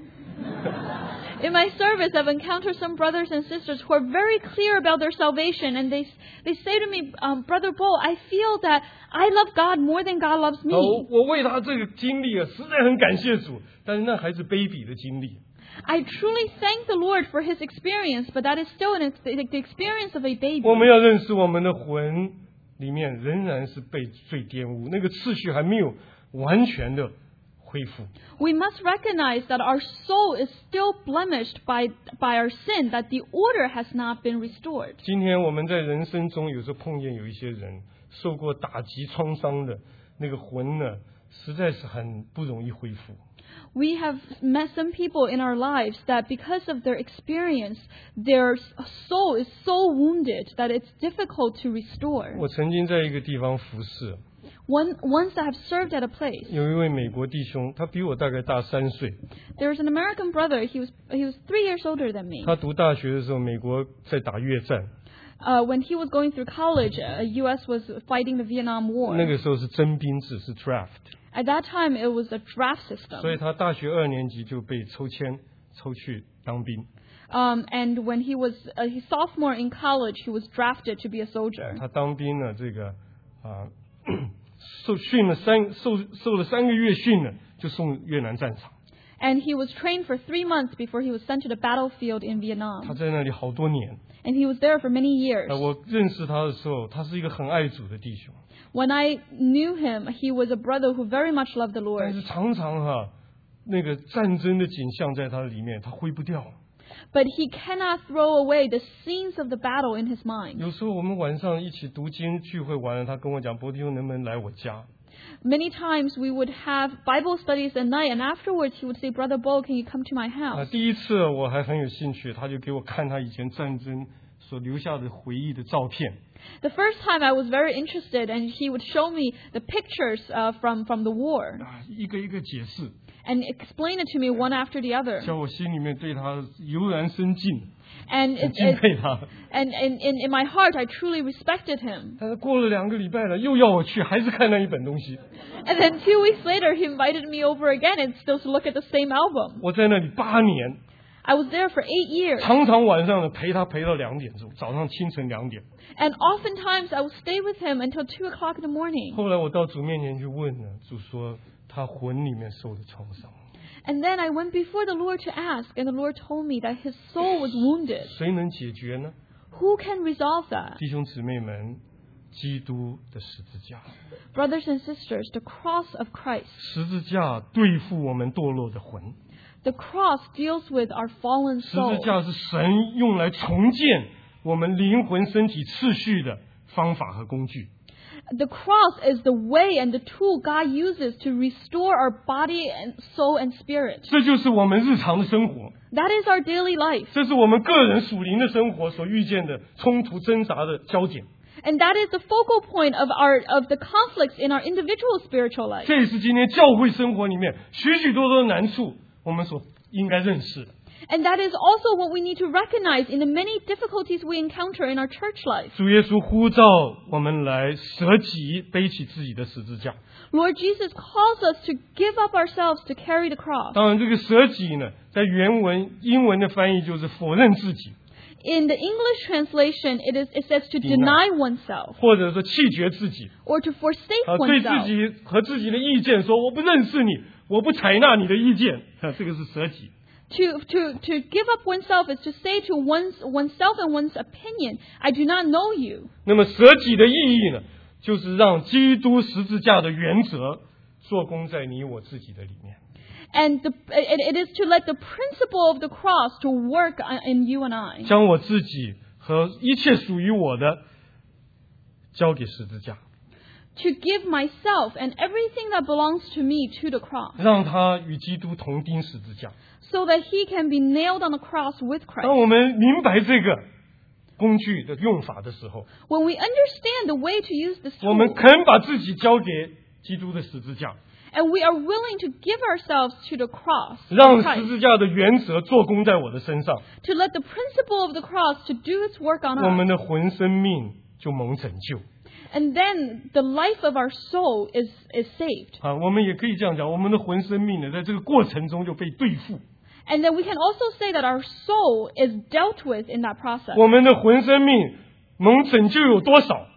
In my service, I've encountered some brothers and sisters who are very clear about their salvation, and they say to me, Brother Bo, I feel that I love God more than God loves me. 我为他这个经历啊，实在很感谢主，但是那还是卑鄙的经历。 I truly thank the Lord for His experience, but that is still the experience of a baby. 我们要认识我们的魂里面仍然是被罪玷污，那个次序还没有完全的恢复。 We must recognize that our soul is still blemished by our sin, that the order has not been restored. 今天我们在人生中有时候碰见有一些人受过打击创伤的那个魂呢，实在是很不容易恢复。 We have met some people in our lives that because of their experience, their soul is so wounded that it's difficult to restore. 我曾经在一个地方服侍， Once I have served at a place, 有一位美国弟兄，他比我大概大3岁。 there was an American brother. He was 3 years older than me. 他读大学的时候，美国在打越战， When he was going through college, U.S. was fighting the Vietnam War. 那个时候是征兵制，是 draft， At that time, it was a draft system. 所以他大学2年级就被抽去当兵。 And when he was a sophomore in college, he was drafted to be a soldier. 他当兵呢，这个受了3个月训呢，就送越南战场。 And he was trained for 3 months before he was sent to the battlefield in 他 Vietnam. 在那里好多年。 And he was there for many years. 我认识他的时候，他是一个很爱主的弟兄， When I knew him, he was a brother who very much loved the 但 Lord. 是常常那个战争的景象在他里面，他挥不掉。 But he cannot throw away the scenes of the battle in his mind. 有时候我们晚上一起读经聚会完了，他跟我讲：“伯弟兄，能不能来我家？” Many times we would have Bible studies at night, and afterwards he would say, Brother Bo, can you come to my house? 第一次我还很有兴趣，他就给我看他以前战争所留下的回忆的照片。 The first time I was very interested, and he would show me the pictures from the war 一个一个解释， and explain it to me one after the other. 叫我心里面对他油然深敬， And 很敬佩他。 in my heart, I truly respected him. 但是过了2个礼拜了，又要我去，还是看那一本东西。 And then 2 weeks later, he invited me over again and still to look at the same album. 我在那里8年， I was there for 8 years. 常常晚上呢陪他陪到2点钟，早上清晨2点。 And oftentimes I would stay with him until 2 o'clock in the morning. 后来我到主面前去问呢，主说他魂里面受了创伤。 And then I went before the Lord to ask, and the Lord told me that his soul was wounded. 谁能解决呢？ Who can resolve that? 弟兄姊妹们，基督的十字架， Brothers and sisters, the cross of Christ. 十字架对付我们堕落的魂， The cross deals with our fallen 十字 soul. 架是神用来重建我们灵魂身体次序的方法和工具。 The cross is the way and the tool God uses to restore our body and soul and spirit. 这就是我们日常的生活， That is our daily life. 这是我们个人属灵的生活所遇见的冲突挣扎的焦点。 And that is the focal point of the conflicts in our individual spiritual life. 这也是今天教会生活里面许许多多的难处，我们所应该认识的。 And that is also what we need to recognize in the many difficulties we encounter in our church life. 主耶稣呼召我们来舍己，背起自己的十字架。 Lord Jesus calls us to give up ourselves to carry the cross. 当然，这个舍己呢，在原文英文的翻译就是否认自己， In the English translation, it says to deny oneself 或者说弃绝自己， or to forsake 对自 oneself. 己和自己的意见说我不认识你，我不采纳你的意见，这个是舍己。 To give up oneself is to say to oneself and one's opinion, I do not know you. 那么舍己的意义呢，就是让基督十字架的原则做工在你我自己的里面。 And it is to let the principle of the cross to work in you and I. 将我自己和一切属于我的交给十字架， To give myself and everything that belongs to me to the cross, 让他与基督同钉十字架。 so that he can be nailed on the cross with 当 Christ. 我们明白这个工具的用法的时候， When we understand the way to use this 我们 tool, 肯把自己交给基督的十字架， and we are willing to give ourselves to the cross, 让 of 十 Christ, 字架的原则做工在我的身上， to let the principle of the cross to do its work on 我们 us. 的魂生命就蒙拯救。 And then the life of our soul is saved. 我们也可以这样讲，我们的魂生命呢，在这个过程中就被对付。 And then we can also say that our soul is dealt with in that process. 我们的魂生命蒙拯救有多少，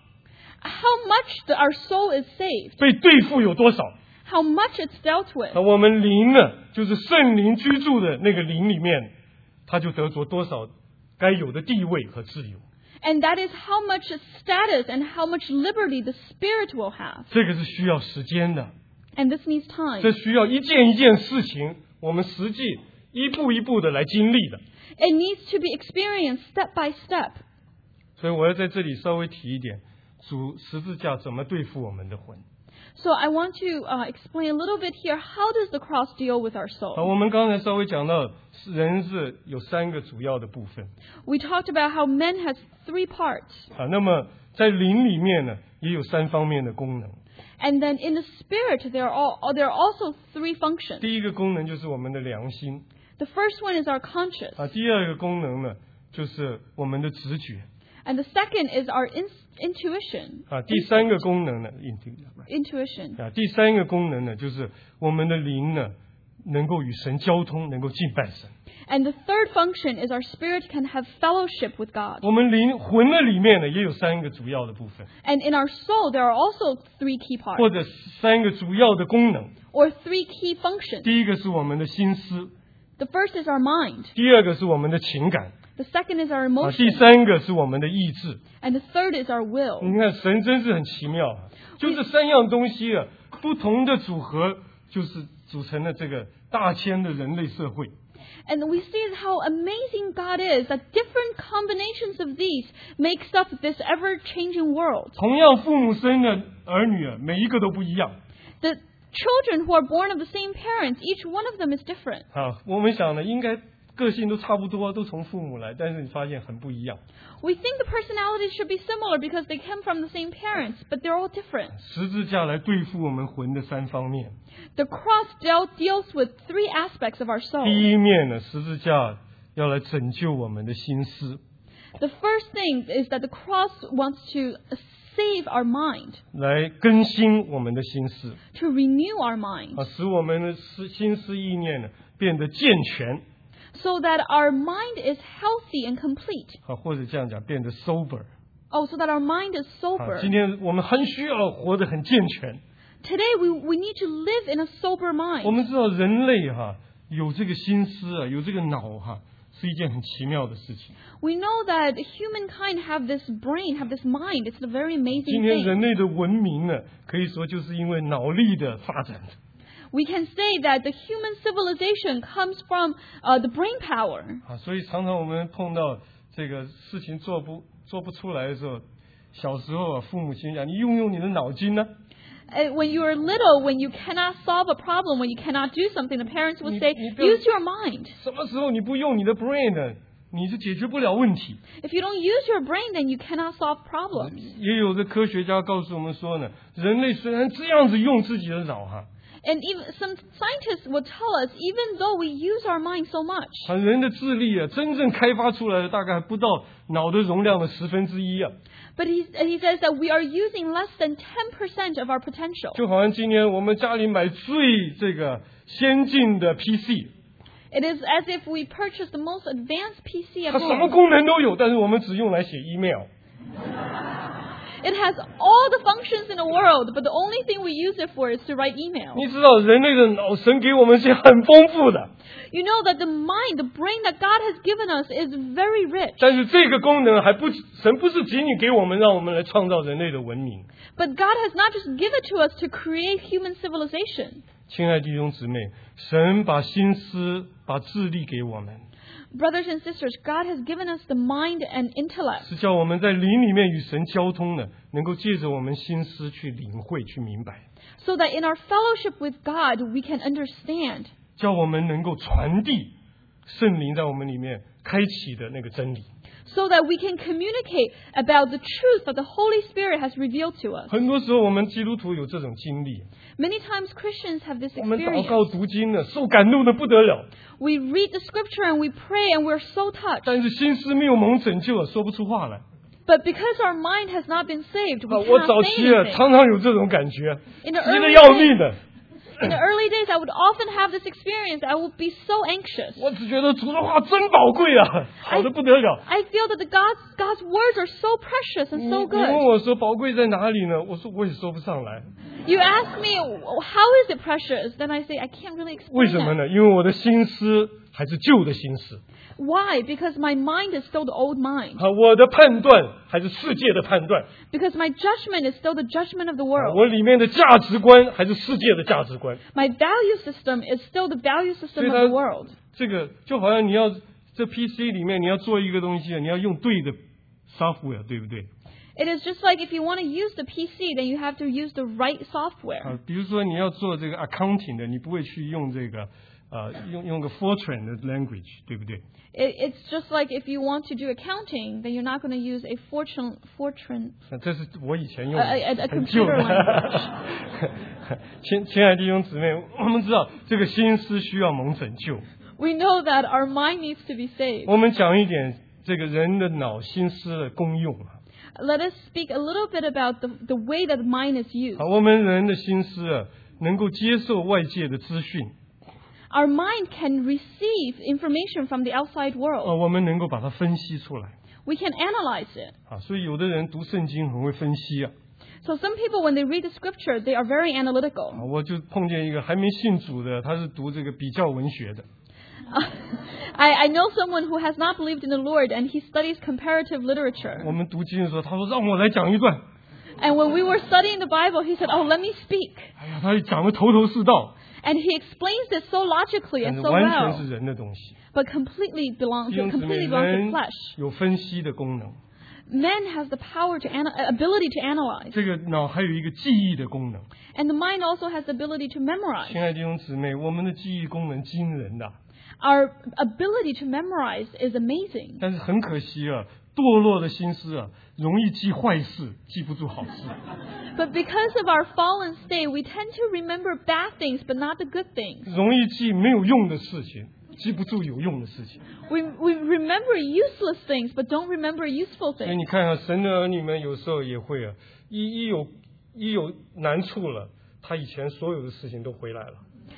How much our soul is saved, 被对付有多少？ how much it's dealt with. 我们灵呢，就是圣灵居住的那个灵里面，他就得着多少该有的地位和自由。 And that is how much status and how much liberty the Spirit will have. 这个是需要时间的， And this needs time. 这需要一件一件事情，我们实际一步一步的来经历的。 It needs to be experienced step by step. 所以我要在这里稍微提一点，主十字架怎么对付我们的魂。 So I want to explain a little bit here. How does the cross deal with our soul? 我们刚才稍微讲到，人是有3个主要的部分。 We talked about how man has 3 parts. 那么在灵里面呢，也有3方面的功能。 And then in the Spirit, there are also 3 functions. 第一个功能就是我们的良心。 The first one is our conscience. 第二个功能呢，就是我们的直觉。 And the second is our intuition. 第三个功能呢 Intuition. 第三个功能呢，就是我们的灵呢，能够与神交通，能够敬拜神。 And the third function is our spirit can have fellowship with God. 我们灵魂的里面呢，也有3个主要的部分， And in our soul, there are also 3 key 或 parts, 者3个主要的功能。 or three key functions. 第一个是我们的心思， The first is our mind. 第二个是我们的情感， The second is our 第 emotion. 三个是我们的意志。 And the third is our will. 你看神真是很奇妙，就这三样东西啊，不同的组合就是组成了这个大千的人类社会。 And we see how amazing God is, that different combinations of these makes up this ever-changing world. 同样父母生的儿女啊，每一个都不一样。 The children who are born of the same parents, each one of them is different. 我们想呢，应该个性都差不多，都从父母来，但是你发现很不一样。 We think the personalities should be similar because they come from the same parents, but they're all different. 十字架来对付我们魂的三方面。 The cross deals with three aspects of our soul. 第一面呢，十字架要来拯救我们的心思， The first thing is that the cross wants to save our mind, 来更新我们的心思， to renew our mind, 使我们的心思意念呢变得健全， so that our mind is healthy and complete. 或者这样讲，变得 sober。 Oh, so that our mind is sober. 今天我们很需要活得很健全。 Today we need to live in a sober 我 mind. 们知道人类有这个心思有这个脑是一件很奇妙的事情。 We know that humankind have this brain, have this mind. It's a very 今 amazing 天 thing. 人类的文明呢，可以说就是因为脑力的发展。 We can say that the human civilization comes from the brain power. 所以常常我们碰到这个事情做不出来的时候，小时候父母亲讲你用你的脑筋呢。 When you are little, when you cannot solve a problem, when you cannot do something, the parents would say, 你不要- use your mind. 什么时候你不用你的 brain 呢，你就解决不了问题。 If you don't use your brain, then you cannot solve problems. 也有的科学家告诉我们说呢，人类虽然这样子用自己的脑 And even some scientists will tell us, even though we use our mind so much, 人的智力真正开发出来的大概不到脑的容量的1/10。 but he says that we are using less than 10% of our potential. 就好像今天我们家里买最这个先进的 PC， It is as if we purchased the most advanced PC at 它什么 home. 功能都有，但是我们只用来写 email。 It has all the functions in the world, but the only thing we use it for is to write email. 你知道人类的脑神给我们是很丰富的， You know that the mind, the brain that God has given us is very rich. 但是这个功能神不是仅仅给我们让我们来创造人类的文明。 But God has not just given it to us to create human civilization. 亲爱的弟兄姊妹，神把心思、把智力给我们， Brothers and sisters, God has given us the mind and intellect 是叫我们在灵里面与神交通的，能够借着我们心思去领会、去明白， so that in our fellowship with God, we can understand, 叫我们能够传递圣灵在我们里面开启的那个真理。 so that we can communicate about the truth that the Holy Spirit has revealed to us. 很多时候我们基督徒有这种经历， Many times Christians have this 我们祷 experience. 告读经呢，受感动的不得了， We read the scripture and we pray and we're so touched. 但是心思没有蒙拯救，说不出话来。 But because our mind has not been saved, we 我 cannot 早 say 期 anything. 常常有这种感觉， In the 急得 early 要 days, 命的。 In the early days, I would often have this experience. I would be so anxious. 我只觉得主的话真宝贵啊，好的不得了。 I feel that God's words are so precious and 你 so 问 good. 我说宝贵在哪里呢？我说我也说不上来。 You ask me, how is it precious? Then I say, I can't really 为 explain 什么 it. 呢？因为我的心思还是旧的心思， Why? Because my mind is still the old mind. 我的判断还是世界的判断， Because my judgment is still the judgment of the world. 我里面的价值观还是世界的价值观。 My value system is still the value system of So the world. 这个就好像你要这 PC 里面你要做一个东西，你要用对的 software， 对不对？ It is just like if you want to use the PC, then you have to use the right software. 比如说你要做这个 accounting 的，你不会去用这个用个 Fortran 的 language， 对不对？ It's just like if you want to do accounting, then you're not going to use a Fortran 这是我以前用的 a 很旧 computer 的。亲爱的弟兄姊妹，我们知道这个心思需要蒙拯救。 We know that our mind needs to be saved. 我们讲一点这个人的脑心思的功用。 Let us speak a little bit about the way that the mind is used. 我们人的心思能够接受外界的资讯， Our mind can receive information from the outside world. 我们能够把它分析出来。 We can analyze it. 所以有的人读圣经很会分析 So some people, when they read the scripture, they are very analytical. 我就碰见一个还没信主的，他是读这个比较文学的。 I know someone who has not believed in the Lord, and he studies comparative literature. 我们读经的时候，他说让我来讲一段。 And when we were studying the Bible, he said, "Oh, let me speak." 哎呀，他讲得头头是道。 And he explains it so logically 但 and 是 so 完全 well, 是人的东西。 but completely belongs 弟兄姊妹， to flesh. 人有分析的功能， Man has the power to ability to analyze, 这个脑还有一个记忆的功能。 and the mind also has the ability to 亲 memorize. 爱的弟兄姊妹，我们的记忆功能惊人的， Our ability to memorize is amazing. 但是很可惜啊，堕落的心思啊，容易记坏事，记不住好事。 But because of our fallen state, we tend to remember bad things, but not the good things. 容易记没有用的事情，记不住有用的事情。 We remember useless things, but don't remember useful 所以 things. 你看啊，神的儿女们有时候也会啊，一有难处了，他以前所有的事情都回来了。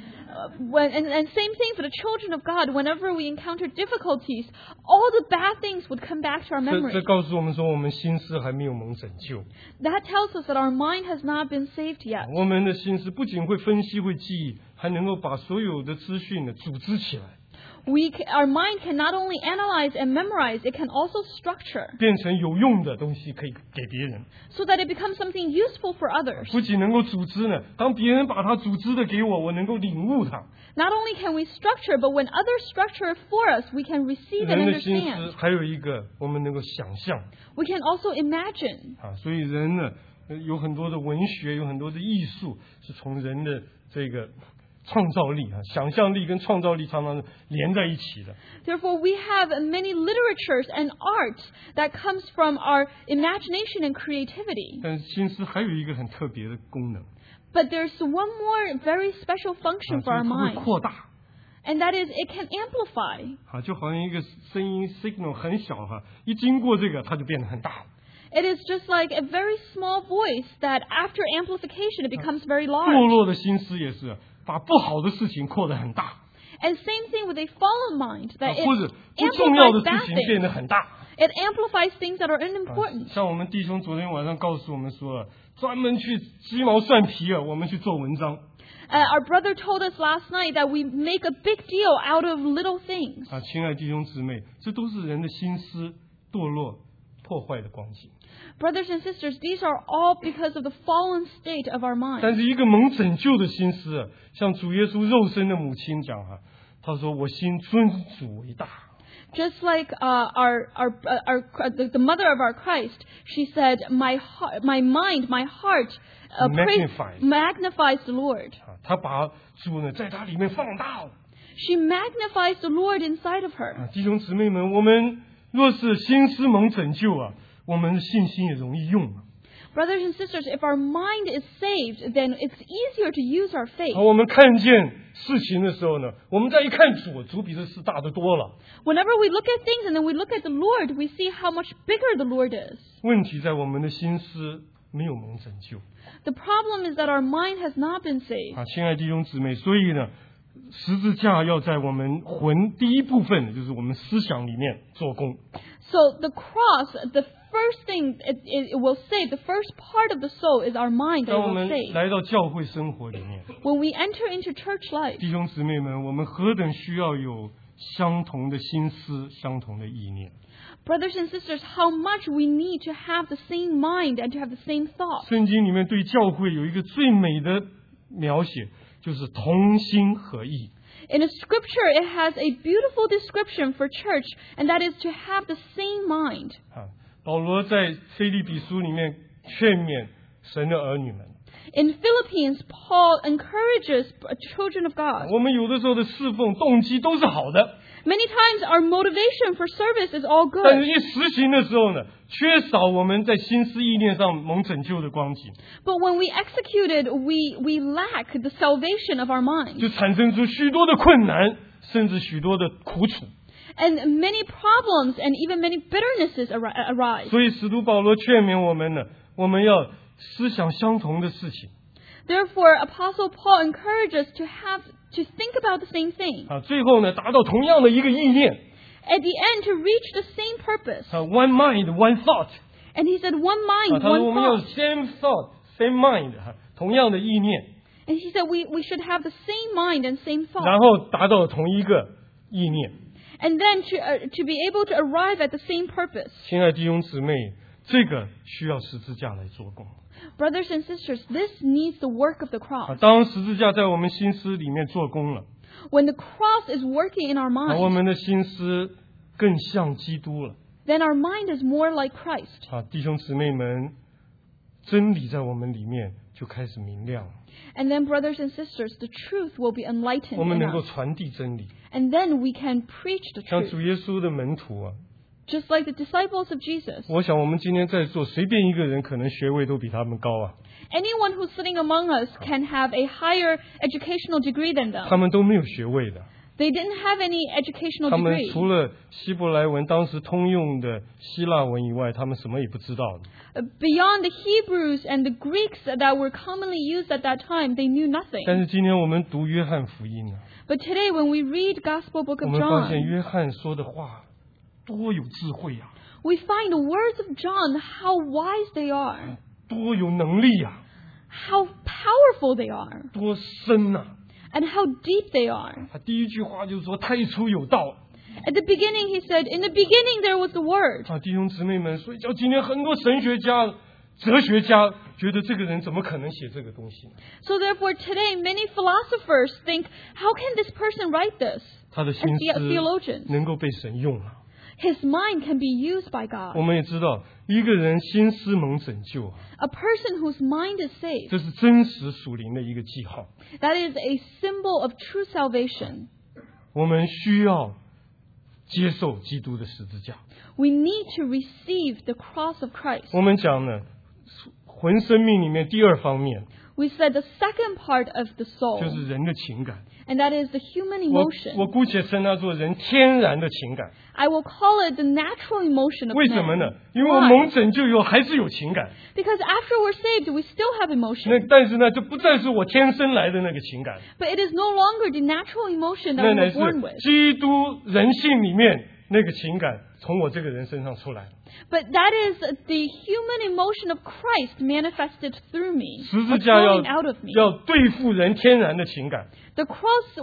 And same thing for the children of God. Whenever we encounter difficulties, all the bad things would come back to our 这 memory. 告诉我们说，我们心思还没有蒙拯救。 That tells us that our mind has not been saved yet. 我们的心思不仅会分析、会记忆，还能够把所有的资讯呢组织起来， Our mind can not only analyze and memorize, it can also structure 变成有用的东西可以给别人。 so that it becomes something useful for others. 不仅能够组织呢，当别人把它组织的给我，我能够领悟它。 Not only can we structure, but when others structure it for us, we can receive and 人的心思 understand. 还有一个，我们能够想象 We can also imagine. 啊，所以人呢，有很多的文学，有很多的艺术，是从人的这个创造力啊、想象力跟创造力常常连在一起的。 Therefore, we have many literatures and art that comes from our imagination and creativity. 但是心思还有一个很特别的功能 But there's one more very special 啊， function 就 for our 是它会 mind, 扩大 and that is it can amplify. 啊，就好像一个声音 signal 很小哈、一经过这个它就变得很大。 It is just like a very small voice that after amplification, it becomes very 堕 large. 落的心思也是把不好的事情扩得很大， And same thing with a fallen mind, 啊 that 或者 it 不重要的 amplifies 事 bad 情变 things. 得很大。 It amplifies things that are 啊 unimportant. 像我们弟兄昨天晚上告诉我们说，专门去鸡毛蒜皮啊，我们去做文章 Our brother told us last night that we make a big deal out of little things. 啊，亲爱的弟兄姊妹，这都是人的心思堕落破坏的光景。 Brothers and sisters, these are all because of the fallen state of our mind. 但是一个蒙拯救的心思啊，像主耶稣肉身的母亲讲啊，他说我心尊主为大。 Just like the mother of our Christ, she said, "My heart, my mind, my heart magnifies the Lord." 啊，他把主呢在他里面放大了。 She magnifies the Lord inside of her. 啊，弟兄姊妹们，我们若是心思蒙拯救啊，我们的信心也容易用啊。 Brothers and sisters, if our mind is saved, then it's easier to use our faith. 啊，我们看见事情的时候呢，我们再一看主比这事大得多了。 Whenever we look at things and then we look at the Lord, we see how much bigger the Lord is. 问题在我们的心思没有蒙拯救 The problem is that our mind has not been saved. 啊，亲爱的弟兄姊妹，所以呢，十字架要在我们魂第一部分，就是我们思想里面做工。 So the cross, the first thing it will save, the first part of the soul is our mind that 当我 will 们 save. 来到教会生活里面， When we enter into church life, 弟兄姊妹们，我们何等需要有相同的心思、相同的意念。 brothers and sisters, how much we need to have the same mind and to have the same thought. 圣经里面对教会有一个最美的描写，就是同心合意。 In a scripture, it has a beautiful description for church, and that is to have the same mind. 啊，保罗在腓立比书里面劝勉神的儿女们， In Philippines, Paul encourages children of God. 我们有的时候的侍奉动机都是好的， Many times our motivation for service is all 但是 good. 一实行的时候呢，缺少我们在心思意念上蒙拯救的光景， But when we execute it, we lack the salvation of our mind. 就产生出许多的困难，甚至许多的苦楚。 And many problems and even many bitternesses arise. 所以使徒保罗劝勉我们呢，我们要思想相同的事情 Therefore, Apostle Paul encourages to think about the same thing. 啊，最后呢达到同样的一个意念 At the end, to reach the same purpose. 啊 ，one mind, one thought And he said, one 啊， mind, 他说 one 我们要 thought. same thought, same mind 同样的意念， And he said we should have the same mind and same 然 thought. 后达到同一个意念。 And then to be able to arrive at the same purpose. 亲爱的弟兄姊妹，这个需要十字架来做工。 Brothers and sisters, this needs the work of the cross. 当十字架在我们心思里面做工了， When the cross is working in our 我 mind, 们的心思更像基督了。 then our mind is more like Christ. 弟兄姊妹们，真理在我们里面就开始明亮了， And then, brothers and sisters, the truth will be enlightened 我们 in 能够 us. 传递真理。 And then we can preach the 像 truth. 主耶稣的门徒 Just like the disciples of Jesus. 我想我们今天在座随便一个人可能学位都比他们高 Anyone who's sitting among us can have a higher educational degree than 他 them. 们都没有学位的， They didn't have any educational 他们 degree. 除了希伯来文当时通用的希腊文以外，他们什么也不知道的。 Beyond the Hebrews and the Greeks that were commonly used at that time, they knew 但 nothing. 是今天我们读约翰福音 But today, when we read Gospel Book 我 of 们发现 John, 约翰说的话多有智慧 we find the words of John, how wise they are, 多有能力 how powerful they are, 多深 and how deep they are. 他第一句话就是说太初有道 At the beginning, he said, in the beginning there was the Word. 弟兄姊妹们，所以叫今天很多神学家、哲学家觉得这个人怎么可能写这个东西？ So therefore, today, many philosophers think, how can this person write this? 他的心 As 思 theologians. 能够被神用了。 His mind can be used by 我 God. 们也知道，一个人心思蒙拯救， A person whose mind is saved, 这是真实属灵的一个记号。 that is a symbol of true salvation. 我们需要接受基督的十字架。 We need to receive the cross of Christ. 我们讲呢，魂生命里面第二方面 We said the second part of the soul, 就是人的情感。 and that is the human 我 emotion. 姑且称它做人天然的情感。 I will call it the natural emotion of 为什么呢 man.？ 因为我 Why? 蒙拯救以后还是有情感。 Because after we're saved, we still have 那 emotion. 但是呢，这不再是我天生来的那个情感， But it is no longer the natural emotion that 那 we 乃 were born with. 是基督人性里面那个情感从我这个人身上出来。 But that is the human emotion of Christ manifested through me, 十字 or 架 flowing out of me. 要对付人天然的情感， The cross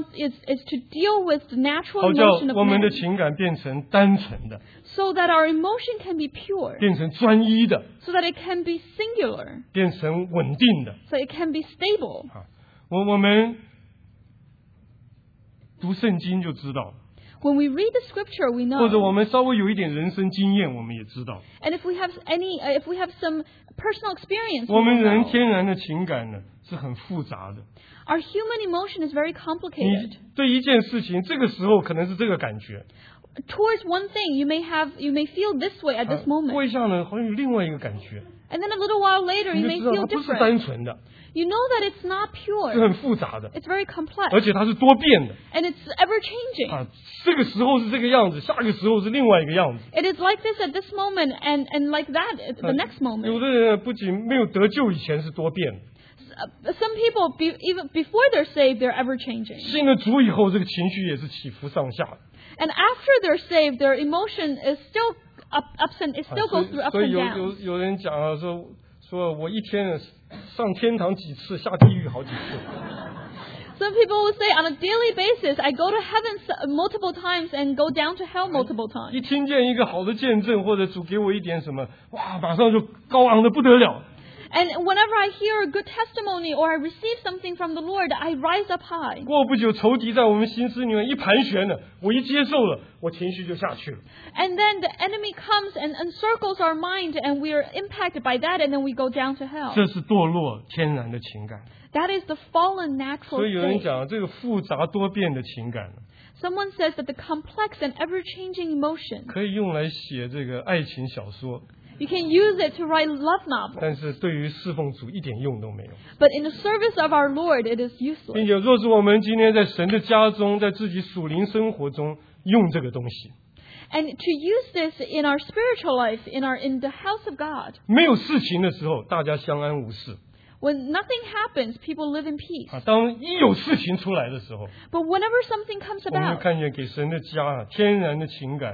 is to deal with the natural 好叫 emotion of 我们的 man, 情感变成单纯的， so that our emotion can be pure, 变成专一的， so that it can be singular, 变成稳定的。 so it can be stable. 我们读圣经就知道， When we read the scripture, we 或者我 know, 们稍微有一点人生经验，我们也知道， and if we have some personal experience, 我 we 们 will 人 know. 天然的情感呢是很复杂的。 Our human emotion is very 你 complicated. 对一件事情，这个时候可能是这个感觉， Towards one thing, you may feel this way at this 过 moment, 一下呢，好像有另外一个感觉， and then a little while later, 你 you 就 may 知道 feel 它不是 different. 单纯的， You know that it's not 是 pure. 很复杂的， It's very complex, 而且它是多变的。 and it's ever changing. 这个时候是这个样子，下个时候是另外一个样子。 It is like this at this moment, and like that at the next 有 moment. 的人不仅没有得救以前是多变的， Some people, even before they're saved, they're ever changing. 信了主以后，这个情绪也是起伏上下的。 And after they're saved, their emotion is still ups and it still goes through ups 所以 and downs. 有人讲说我一天上天堂几次，下地狱好几次。 Some people will say on a daily basis, I go to heaven multiple times and go down to hell multiple 一 times. 听见一个好的见证，或者主给我一点什么，哇，马上就高昂的不得了。 And whenever I hear a good testimony or I receive something from the Lord, I rise up high. 过不久，仇敌在我们心思里面一盘旋了，我一接受了，我情绪就下去了。 And then the enemy comes and encircles our mind and we are impacted by that and then we go down to hell. 这是堕落天然的情感。 That is the fallen natural 所以有人 state. 讲，这个复杂多变的情感 Someone says that the complex and ever-changing emotion, 可以用来写这个爱情小说， you can use it to write love novels. 但是对于侍奉主一点用都没有。 But in the service of our Lord, it is 并 useless. 且，若是我们今天在神的家中，在自己属灵生活中用这个东西， And to use this in our spiritual life, in the house of God, 没有事情的时候，大家相安无事 when nothing happens, people live in peace. 当一有事情出来的时候， But whenever something comes 我们就 about, 看见给神的家天然的情感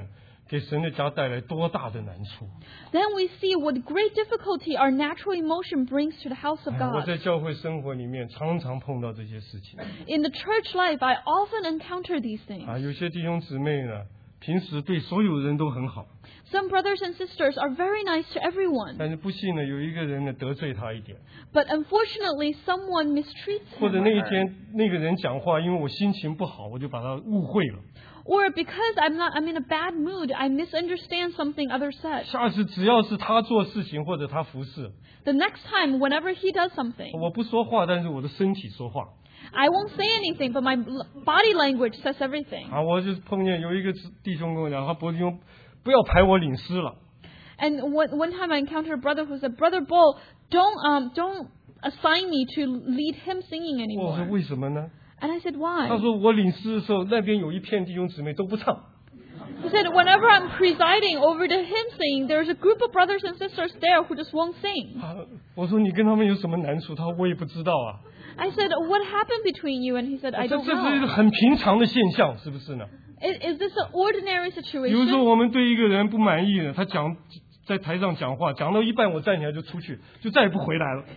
给神的家带来多大的难处。 then we see what great difficulty our natural emotion brings to the house of 我 God. 在教会生活里面常常碰到这些事情 In the church life, I often encounter these things. 有些弟兄姊妹呢，平时对所有人都很好， Some brothers and sisters are very nice to everyone, 但是不幸呢，有一个人呢得罪他一点， but unfortunately, someone mistreats 或 him 者 or 那一 her. 天那个人讲话，因为我心情不好，我就把他误会了。 Or because I'm in a bad mood, I misunderstand something others said. 下次只要是他做事情或者他服侍， The next time, whenever he does something, 我不说话，但是我的身体说话。 I won't say anything, but my body language says everything. 我就是碰见有一个弟兄跟我讲，他伯弟兄不要排我领诗了。 And one time I encountered a brother who said, "Brother Bull, don't assign me to lead hymn singing 我说 anymore." 为什么呢？ And I said, 他 "Why?" 说我领诗的时候，那边有一片弟兄姊妹都不唱。 He said, "Whenever I'm presiding over the hymn singing, there's a group of brothers and sisters there who just won't sing." 我说你跟他们有什么难处？他说我也不知道啊。 I said, "What happened between you?" And he said, "I 这 don't 是一个 know." 很平常的现象，是不是呢？ Is this an ordinary 比如说 situation? 我们对一个人不满意了，他在台上讲话，讲到一半我站起来就出去，就再也不回来了。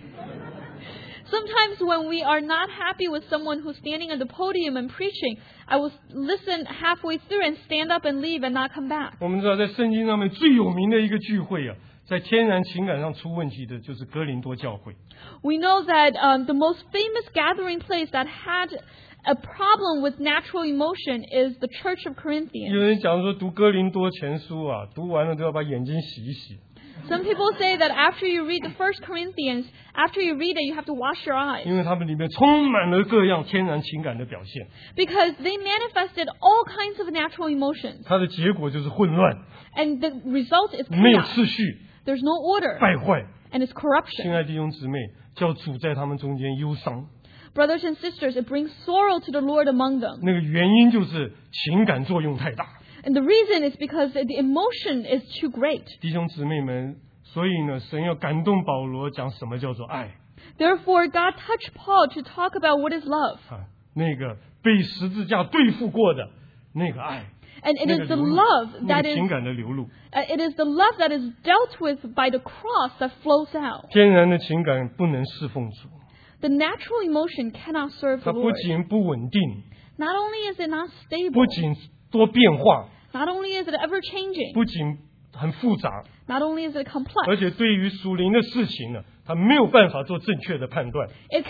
Sometimes when we are not happy with someone who's standing at the podium and preaching, I will listen halfway through and stand up and leave and not come back. 我们知道在圣经上面最有名的一个聚会啊，在天然情感上出问题的就是哥林多教会。 We know that the most famous gathering place that had a problem with natural emotion is the Church of 有 Corinthians. 人讲说读哥林多前书啊，读完了都要把眼睛洗一洗， Some people say that after you read the First Corinthians, after you read it, you have to wash your eyes 因为他们里面充满了各样天然情感的表现， because they manifested all kinds of natural emotions, 它的结果就是混乱， and the result is 没有 chaos. 次序， There's no order, 败坏。 and it's 亲 corruption. 爱的弟兄姊妹，叫主在他们中间忧伤， Brothers and sisters, it brings sorrow to the Lord among them. 那个原因就是情感作用太大。 And the reason is because the emotion is too great. 弟兄姊妹们，所以呢，神要感动保罗讲什么叫做爱 Therefore, God touched Paul to talk about what is love. 那个被十字架对付过的那个爱， And it 那 is 个 the 流露 love 那 that 个 is 情感的流露。 it is the love that is dealt with by the cross that flows out. 天然的情感不能侍奉主， The natural emotion cannot serve 它 the 不 Lord. 仅不稳定， Not only is it not 不 stable, 仅多变化， not only is it ever changing, 不仅很复杂， not only is it 而 complex, 且对于属灵的事情呢，他没有办法做正确的判断。 it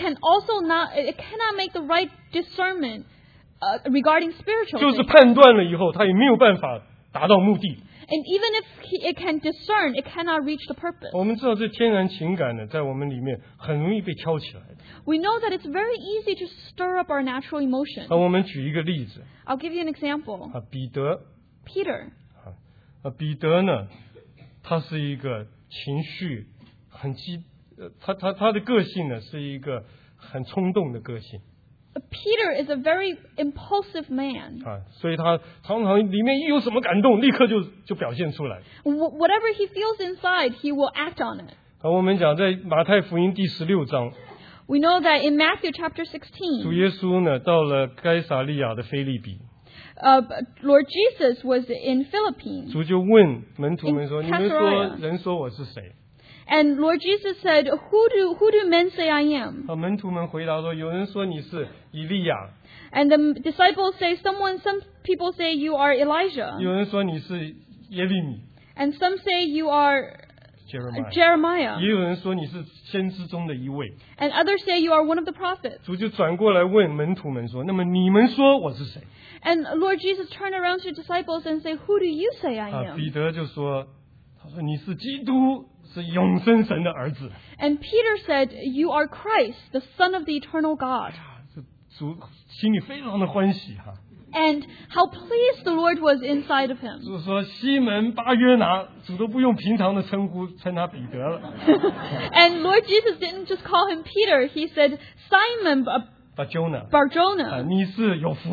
cannot make the right discernment regarding spiritual 就是 things. 判断了以后，他也没有办法达到目的。 And even if it can discern, it cannot reach the purpose. 我们知道这天然情感呢，在我们里面很容易被挑起来的。 We know that it's very easy to stir up our natural emotion. 我们举一个例子 I'll give you an example. 彼得 Peter. 彼得呢，他是一个情绪很他的个性呢是一个很冲动的个性 Peter is a very impulsive man. 所以他常常里面一有什么感动，立刻就表现出来。 Whatever he feels inside, he will act on it. 我们讲在马太福音第16章， We know that in Matthew chapter 主 16, 耶稣呢到了该撒利亚的腓立比， Lord Jesus was in Philippines. 主就问门徒们说：“ In 你们说 Caesarea. 人说我是谁 And Lord Jesus said, who do men say I am?？” 门徒们回答说：“有人说你是以利亚， And the disciples say, some people say you are Elijah. 有人说你是耶利米 And some say you are Jeremiah， Jeremiah. 也有人说你是先知中的一位。 And others say you are one of the prophets. 主就转过来问门徒们说：“那么你们说我是谁 And Lord Jesus turned around to the disciples and said, who do you say I？” am? 彼得就说：“他说你是基督，是永生神的儿子。 And Peter said, you are Christ, the Son of the eternal God. ” 这主心里非常的欢喜哈。 And how pleased the Lord was inside of him. 主说西门巴约拿，主都不用平常的称呼，称他彼得了。 And Lord Jesus didn't just call him Peter. He said, Simon Barjona， Barjona, 你是有福的。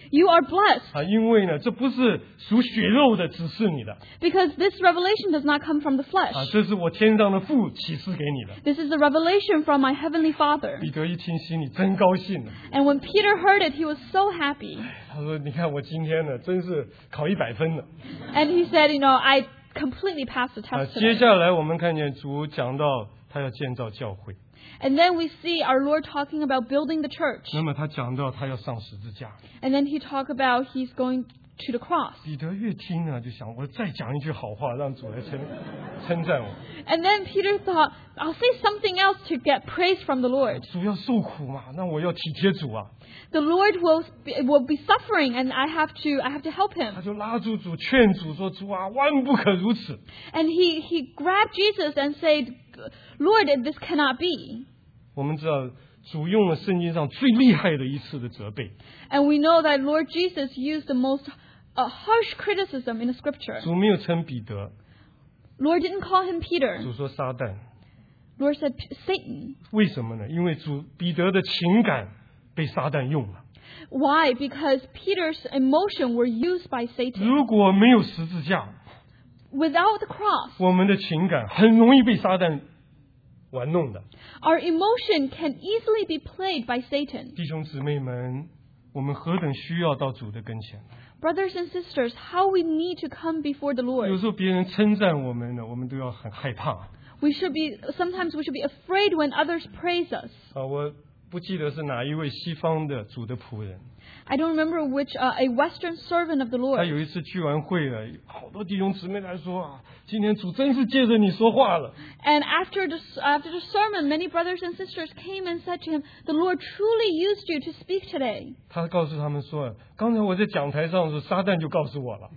You are blessed 因为呢，这不是属血肉的指示你的 because this revelation does not come from the flesh. 这是我天上的父启示给你的。 This is a revelation from my heavenly Father. 彼得一听，心里真高兴了。 And when Peter heard it, he was so happy. 他说：“你看我今天呢，真是考100分了。 And he said, I completely passed the test 接 today. 下来我们看见主讲到他要建造教会， And then we see our Lord talking about building the church. 那么他讲到他要上十字架。 And then he talked about he's going to the cross. 彼得越听呢，就想我再讲一句好话，让主来称赞我。 And then Peter thought, I'll say something else to get praise from the Lord. 主要受苦嘛，那我要体贴主啊。 The Lord will be suffering, and I have to help 他 him. 就拉住主，劝主说：“主啊，万不可如此。 And he grabbed Jesus and said, Lord, this cannot be. ” 我们知道主用了圣经上最厉害的一次的责备。 And we know that Lord Jesus used the most harsh criticism in the scripture. 主没有称彼得， Lord didn't call him Peter. 主说撒旦。 Lord said Satan. 为什么呢？因为彼得的情感被撒旦用了。 Why? Because Peter's emotion were used by Satan. 如果没有十字架， Without the cross, 我们的情感很容易被撒旦玩弄的。 our emotion can easily be played by Satan. 弟兄姊妹们，我们何等需要到主的跟前。 Brothers and sisters, how we need to come before the 有 Lord. 时候别人称赞我们呢，我们都要很害怕。 Sometimes we should be afraid when others praise us. 我不记得是哪一位西方的主的仆人， I don't remember which, a Western servant of the 他 Lord. 有一次聚完会了，好多弟兄姊妹来说啊，今天主真是借着你说话了。 And after the sermon, many brothers and sisters came and said to him, the Lord truly used you to speak today. 他告诉他们说，刚才我在讲台上的时候，撒旦就告诉我了。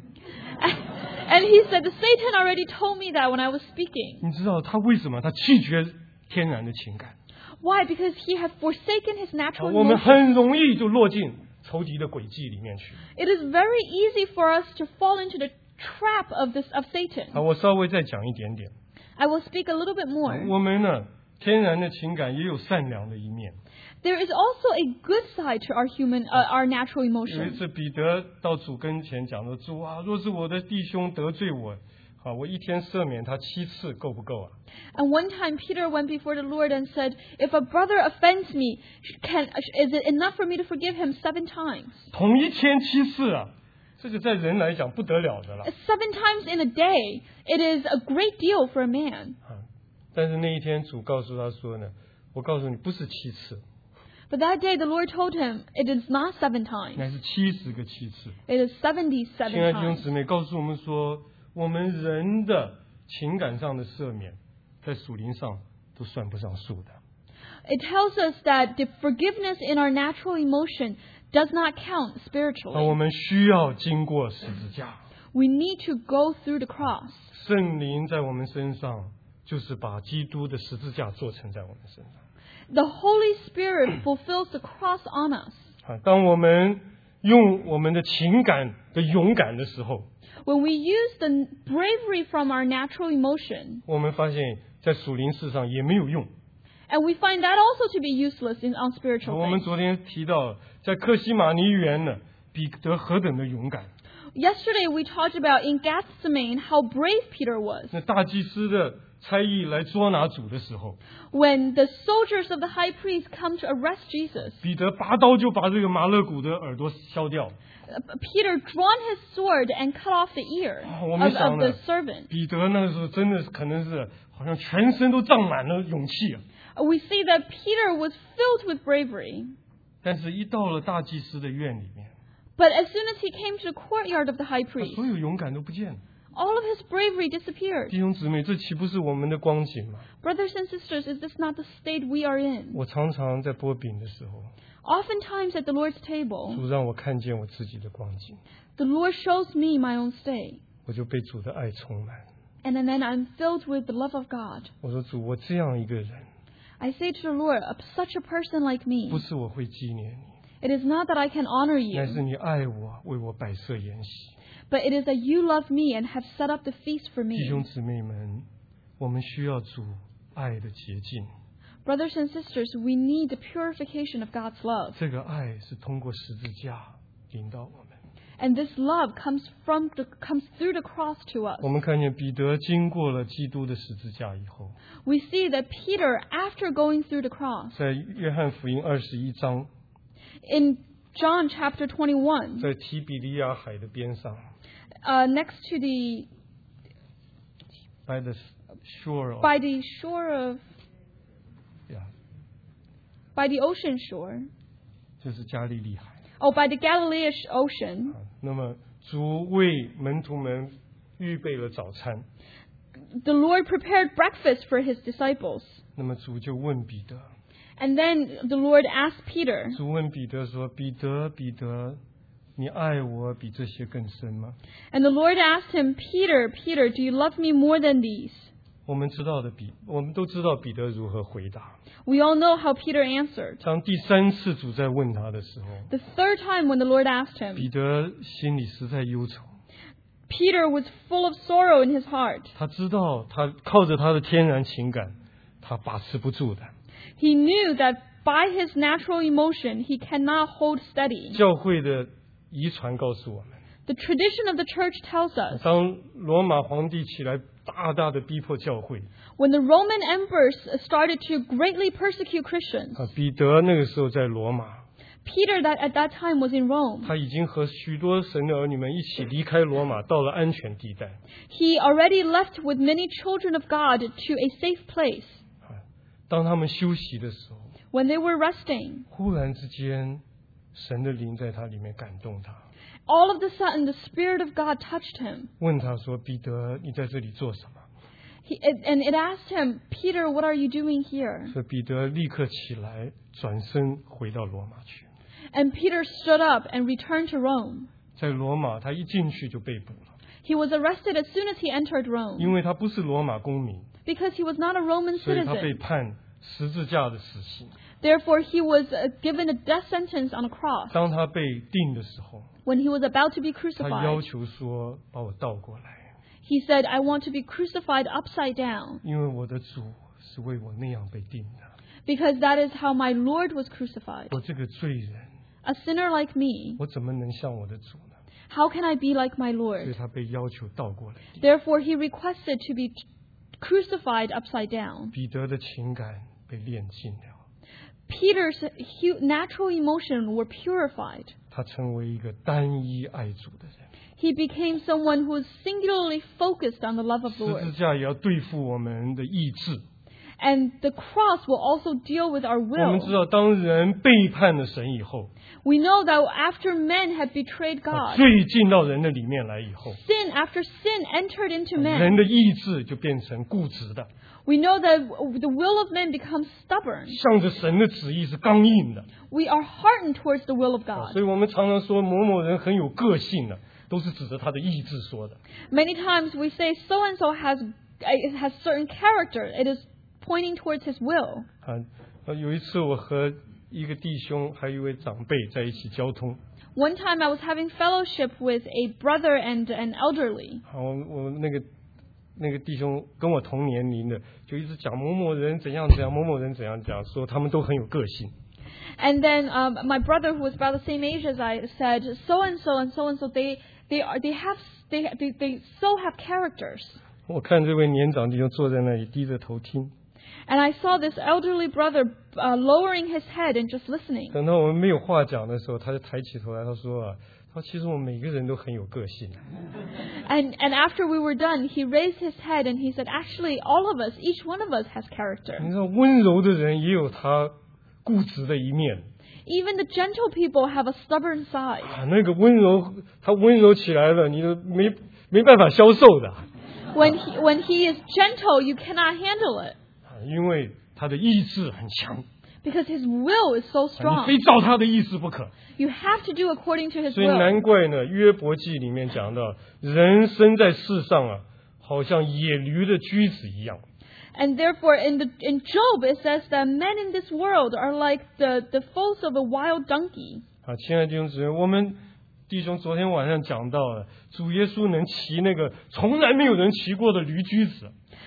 And he said, Satan already told me that when I was speaking. 你知道他为什么？他弃绝天然的情感。 Why? Because he had forsaken his natural 我们 emotions. 很容易就落进仇敌的诡计里面去。 It is very easy for us to fall into the trap of Satan. 我稍微再讲一点点。 I will speak a little bit more. 我们呢，天然的情感也有善良的一面。 There is also a good side to our natural 有一 emotions. 次彼得到主跟前讲说：“主啊，若是我的弟兄得罪我，我一天赦免他7次够不够啊？” And one time Peter went before the Lord and said, if a brother offends me, is it enough for me to forgive him 7 times? 同一天7次啊，这个在人来讲不得了的了。 7 times in a day, it is a great deal for a man. 但是那一天主告诉他说呢，我告诉你不是7次， But that day the Lord told him, it is not 7 times. 乃是70个7次。 It is 77 亲爱的弟兄 times. 姊妹，告诉我们说，我们人的情感上的赦免，在属灵上都算不上数的。 It tells us that the forgiveness in our natural emotion does not count 我 spiritually. 们需要经过十字架， We need to go through the cross. 圣灵在我们身上，就是把基督的十字架做成在我们身上。 The Holy Spirit fulfills the cross on us. 当我们用我们的情感的勇敢的时候， When we use the bravery from our natural emotion, 我们发现，在属灵事上也没有用。 and we find that also to be useless on spiritual 我们 things. 昨天提到，在克西马尼园呢，彼得何等的勇敢！ Yesterday we talked about in Gethsemane how brave Peter was. 那大祭司的差役来捉拿主的时候， When the soldiers of the high priest come to arrest Jesus, 彼得拔刀就把这个马勒古的耳朵削掉。 Peter drawn his sword and cut off the ear 我们想 of 呢 the servant. 彼得那时候真的是可能是好像全身都胀满了勇气啊！ We see that Peter was filled with bravery. 但是，一到了大祭司的院里面， But as soon as he came to the courtyard of the high 他 priest, 所有勇敢都不见了。 all of his bravery disappeared. 弟兄姊妹，这岂不是我们的光景吗？ Brothers and sisters, is this not the state we are in? 我常常在剥饼的时候， Oftentimes at the Lord's table, 主让我看见我自己的光景， the Lord shows me my own state. 我就被主的爱充满。 And then I'm filled with the love of God. 我说主，我这样一个人， I say to the Lord, such a person like 不 me, 是我会纪念你， it is not that I can honor 乃是 you, 你爱我，为我摆设筵席。 but it is that you love me and have set up the feast for 弟兄 me. 姊妹们，我们需要主爱的洁净。 Brothers and sisters, we need the purification of God's love. 这个爱是通过十字架临到我们。 And this love comes through the cross to us. 我们看见彼得经过了基督的十字架以后， We see that Peter, after going through the cross, 在约翰福音21章， in John chapter 21, 在提比利亚海的边上 next to the by the shore of, by the shore of yeah, by the ocean shore, 就是加利利海。 by the Galilee ocean, 那么主为门徒们预备了早餐， the Lord prepared breakfast for his disciples. 那么主就问彼得， And then the Lord asked Peter, 主问彼得说：“彼得，彼得，你爱我比这些更深吗 and the Lord asked him, Peter, Peter, do you love me more than these? 我们都知道彼得如何回答。 We all know how Peter answered. 当第3次主在问他的时候， The third time when the Lord asked 彼 him, 得心里实在忧愁。 Peter was full of sorrow in his heart. 他知道他靠着他的天然情感，他把持不住的。 He knew that by his natural emotion, he cannot hold steady. 教会的遗传告诉我们， The tradition of the church tells us 当罗马皇帝起来大大的逼迫教会， when the Roman emperors started to greatly persecute Christians, 彼得那个时候在罗马， Peter that at that time was in Rome. 他已经和许多神的儿女们一起离开罗马，到了安全地带。 He already left with many children of God to a safe place. 当他们休息的时候， When they were resting, 忽然之間，神的靈在他裡面感動他， all of a sudden the Spirit of God touched him. 問他說：“彼得，你在這裡做什麼 And it asked him, Peter, what are you doing here?？” 所以彼得立刻起來，轉身回到羅馬去。 And Peter stood up and returned to Rome. 在羅馬，他一進去就被捕了， He was arrested as soon as he entered Rome 因為他不是羅馬公民， because he was not a Roman 所以他被 citizen. 判十字架的死刑。 Therefore, he was given a death sentence on a cross. 當他被定的時候， When he was about to be 他要 crucified, 求說：“把我倒過來， he said, I want to be crucified upside down 因為我的主是為我那樣被定的。 because that is how my Lord was crucified. 我這個罪人， A sinner like me, 我怎麼能像我的主呢？” how can I be like my 所以 Lord? 他被要求倒過來。 Therefore, he requested to be crucified upside down. 彼得的情感被煉盡了， Peter's natural emotions were purified. 他成為一個單一愛主的人。 He became someone who was singularly focused on the love of 十 the 字 Lord. 架也要對付我們的意志。 And the cross will also deal with our 我們知 will. 道，當人背叛了神以後， We know that after men had betrayed God, 罪進到人的裡面來以後， sin after sin entered into 人 men. 的意志就變成固執的， We know that the will of men becomes stubborn. 向着神的旨意是剛硬的。 We are hardened towards the will of 所 God. 以我們常常說某某人很有個性的，都是指着他的意志說的。 Many times we say so and so has certain character. It is pointing towards his will. 有一次我和一個弟兄還有一位長輩在一起交通， One time I was having fellowship with a brother and an elderly. 我那个弟兄跟我同年龄的，就一直講某某人怎樣怎樣，某某人怎樣講，說他們都很有個性。 And then my brother, who was about the same age as I, said so and so and so and so. They so have characters. 我看這位年長弟兄坐在那裡低着頭聽， And I saw this elderly brother lowering his head and just listening. 等到我們沒有話講的時候，他就抬起頭來，他說其實我們每個人都很有個性。 And after we were done, he raised his head and he said, actually, all of us, each one of us has character. 你知道溫柔的人也有他固執的一面。 Even the gentle people have a stubborn side. 那個溫柔，他溫柔起來了，你都沒辦法消受的。 When he is gentle, you cannot handle it. 因為他的意志很強， Because his will is so 你 strong. 非照他的意志不可。 You have to do according to his 所以 will. 難怪呢，約伯記裡面講到，人生在世上好像野驢的駒子一樣。 And therefore, in Job, it says that men in this world are like the foals of a wild donkey. 親愛的弟兄姊妹，我們弟兄昨天晚上講到了，主耶穌能騎那個從來沒有人騎過的驢駒子。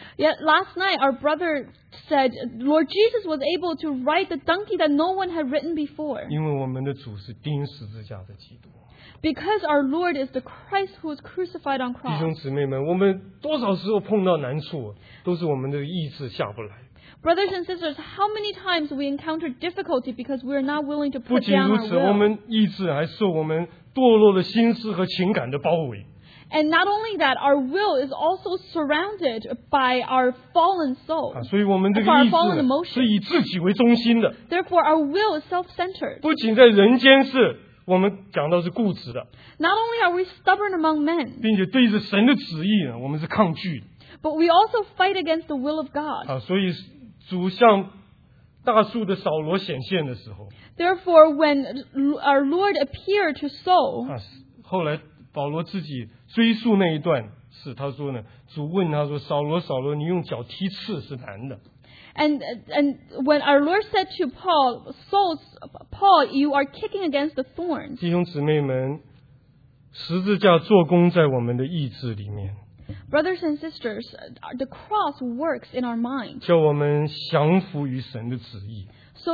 Yet last night our brother said, Lord Jesus was able to ride the donkey that no one had ridden before. 因为我们的主是钉十字架的基督。 Because our Lord is the Christ who was crucified on 弟兄 cross. 姊妹们，我们多少时候碰到难处，都是我们的意志下不来。 Brothers and sisters, how many times we encounter difficulty because we are not willing to 不 put 仅 down 如 our 此，我 will. 们意志还受我们堕落的心思和情感的包围。 And not only that, our will is also surrounded by our fallen soul. 所以我们这个 For our 意 fallen 志 emotion. 是以自己为中心的， Therefore, our will is self-centered. 不仅在人间是我们讲到是固执的， Not only are we stubborn among men, 并且对着神的旨意呢，我们是抗拒的。 but we also fight against the will of God. 所以主向大树的扫罗显现的时候， Therefore, when our Lord appeared to Saul, 后来保罗自己追溯那一段是他说呢，主问他说：“扫罗，扫罗，你用脚踢刺是难的。” and when our Lord said to Paul, Paul, you are kicking against the thorns. 弟兄姊妹们，十字架做工在我们的意志里面， Brothers and sisters, the cross works in our mind 叫我们降服于神的旨意。 so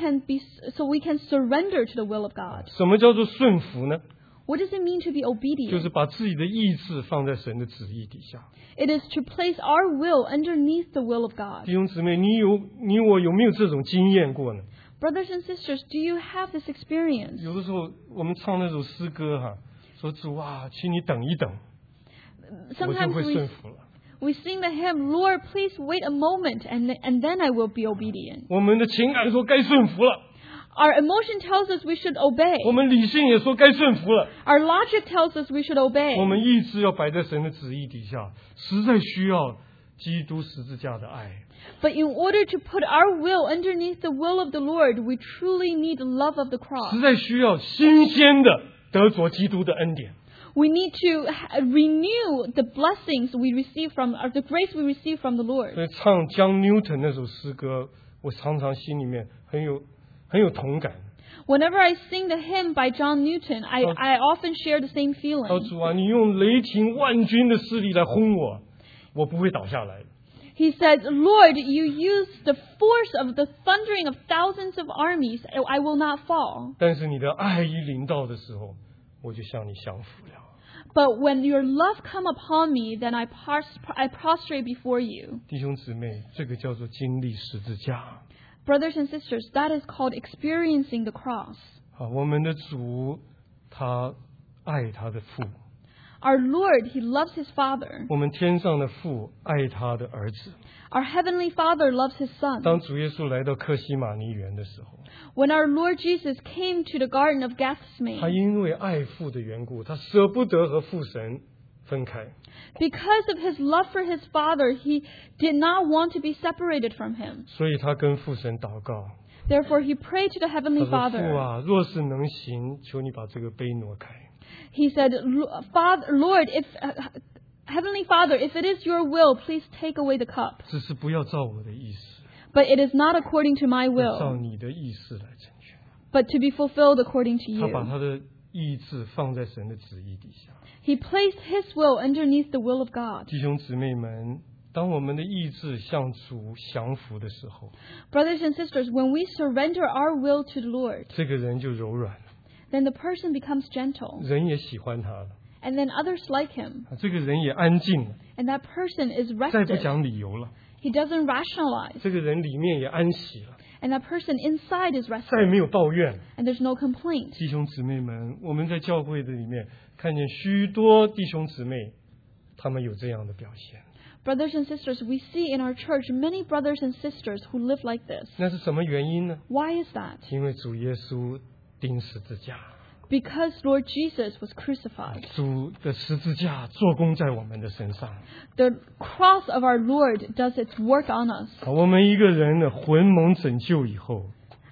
we can surrender to the will of God. 什么叫做顺服呢？ What does it mean to be 就 obedient? 是把自己的意志放在神的旨意底下。 It is to place our will underneath the will of God. 弟兄姊妹，你我有没有这种经验过呢？ Brothers and sisters, do you have this experience? 有的时候我们唱那首诗歌说主啊，请你等一等，我就 Sometimes 会顺服了。 we sing the hymn, Lord, please wait a moment, and then I will be obedient. 我们的情感说该顺服了， Our emotion tells us we should obey. 我们理性也说该顺服了。 Our logic tells us we should obey. 我们意志要摆在神的旨意底下，实在需要基督十字架的爱。 But in order to put our will underneath the will of the Lord, we truly need the love of the cross. 实在需要新鲜的得着基督的恩典。 We need to renew the blessings we receive from, or the grace we receive from the Lord. 所以唱 John Newton 那首诗歌，我常常心里面很有同感。 Whenever I sing the hymn by John Newton, I often share the same 说 feeling. 主啊，你用雷霆万军的势力来轰我，我不会倒下来。 He said, Lord, you use the force of the thundering of thousands of armies. I will not fall. 但是你的爱一临到的时候，我就向你降服了。 But when your love come upon me, then I prostrate before you. 弟兄姊妹，这个叫做经历十字架。 Brothers and sisters, that is called experiencing the cross. 我们的主他爱他的父， Our Lord, He loves His Father. 我们天上的父爱他的儿子。 Our Heavenly Father loves His Son. 当主耶稣来到客西马尼园的时候， When our Lord Jesus came to the Garden of 他 Gethsemane, 因为爱父的缘故，他舍不得和父神分开， because of His love for His Father, He did not want to be separated from Him. 所以他跟父神祷告， Therefore, He prayed to the 他 Heavenly 说：“父 Father. 啊，若是能行，求你把这个杯挪开。 He said, Lord, Heavenly Father, if it is your will, please take away the cup. 只是不要照我的意思， But it is not according to my 要照 will, 你的意思来成全。 but to be fulfilled according to ” 他把 you. 他的意志放在神的旨意底下。 He placed His will underneath the will of God. 弟兄姊妹们，当我们的意志向主降服的时候， Brothers and sisters, when we surrender our will to the Lord, 这个人就柔软了， then the person becomes gentle, 人也喜欢他了， and then others like him, 这个人也安静了， and that person is 再不 rested. 讲理由了， He doesn't rationalize, 这个人里面也安息了， and that person inside is 再 rested, 没有抱怨。 and there's no complaint. 弟兄姊妹们，我们在教会的里面看见许多弟兄姊妹，他们有这样的表现。 Brothers and sisters, we see in our church many brothers and sisters who live like this. 那是什么原因呢？ Why is that? 因为主耶稣钉十字架， Because Lord Jesus was crucified. 主的十字架做工在我们的身上。 The cross of our Lord does its work on us. 我们一个人的魂蒙拯救以后，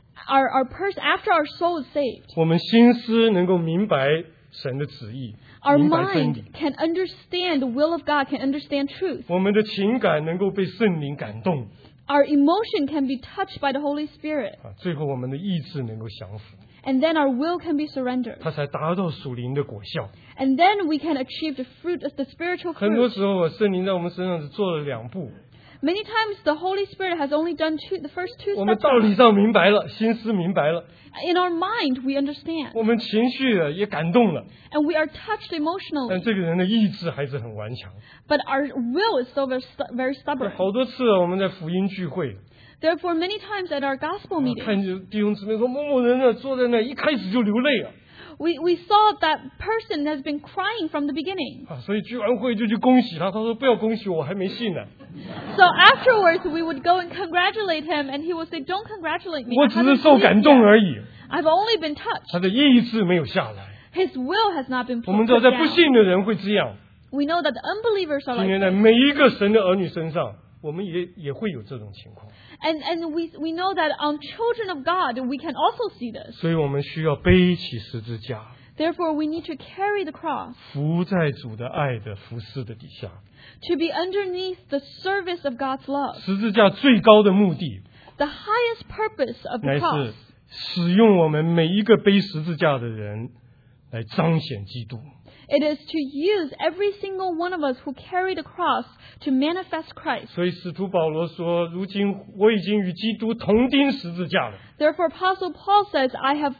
After our soul is saved, 我们心思能够明白神的旨意， our 明白真 mind 理， can understand the will of God, can understand truth. 我们的情感能够被圣灵感动， Our emotion can be touched by the Holy Spirit. 最后我们的意志能够降服。 And then our will can be surrendered. 它才达到属灵的果效。 And then we can achieve the fruit of the spiritual 很多 fruit. 时候，圣灵在我们身上只做了2步， Many times the Holy Spirit has only done the first 2 我们 steps. 道理上明白了，心思明白了， In our mind, we understand. 我们情绪也感动了， And we are touched 但 emotionally. 这个人的意志还是很顽强。 But our will is still very stubborn. 好多次我们在福音聚会， Therefore, many times at our gospel meetings, 看见弟兄姊妹说某某人呢坐在那一开始就流泪啊， we saw that person has been crying from the beginning. 所以聚完会就去恭喜他，他说不要恭喜我，我还没信呢， So afterwards, we would go and congratulate him, and he would say, "Don't congratulate me. 我 I 只是 haven't 受 believed 感动 yet. 而已， I've only been touched. 他的意志没有下来。 His will has not been 我 put 们知道在不 down." 信的人会这样， We know that the unbelievers are 今 like 天在 this. 每一个神的儿女身上，我们也会有这种情况， And we know that on children of God, we can also see this. 所以我们需要背起十字架， Therefore, we need to carry the cross, 伏在主的爱的服侍的底下。 to be underneath the service of God's love. 十字架最高的目的， The highest purpose of the 乃 cross 是使用我们每一个背十字架的人来彰显基督。 It is to use every single one of us who carry the cross to manifest Christ. 所以使徒保罗说：“如今我已经与基督同钉十字架了。” Therefore, Apostle Paul says,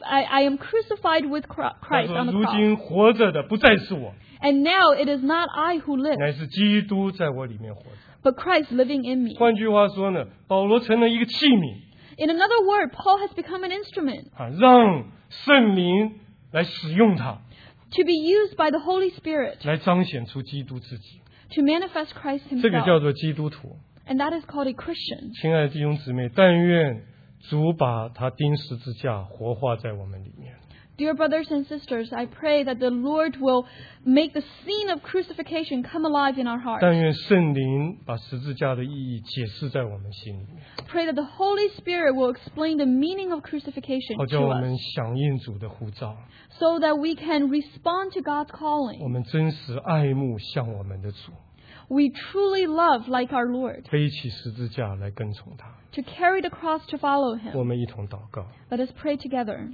I am crucified with 他 Christ 说：“ on the 如 cross. 今活着的不再是我， And now it is not I who live, 乃是基督在我里面活着。 but Christ living in me. ” 换句话说呢，保罗成了一个器皿 In another word, Paul has become an instrument 让圣灵来使用它， to be used by the Holy Spirit 来彰显出基督自己。 to manifest Christ 这个叫 himself. 做基督徒。 And that is called a Christian. 亲爱的弟兄姊妹，但愿主把他钉十字架活化在我们里面。 Dear brothers and sisters, I pray that the Lord will make the scene of crucifixion come alive in our 但 hearts. 愿圣灵把十字架的意义解释在我们心里面， Pray that the Holy Spirit will explain the meaning of crucifixion 好叫 to 我们 us, 响应主的呼召， so that we can respond to God's 我 calling. 们真实爱慕像我们的主， We truly love like our Lord, 背起十字架来跟从他。 to carry the cross to follow 我 him. 们一同祷告。 Let us pray together.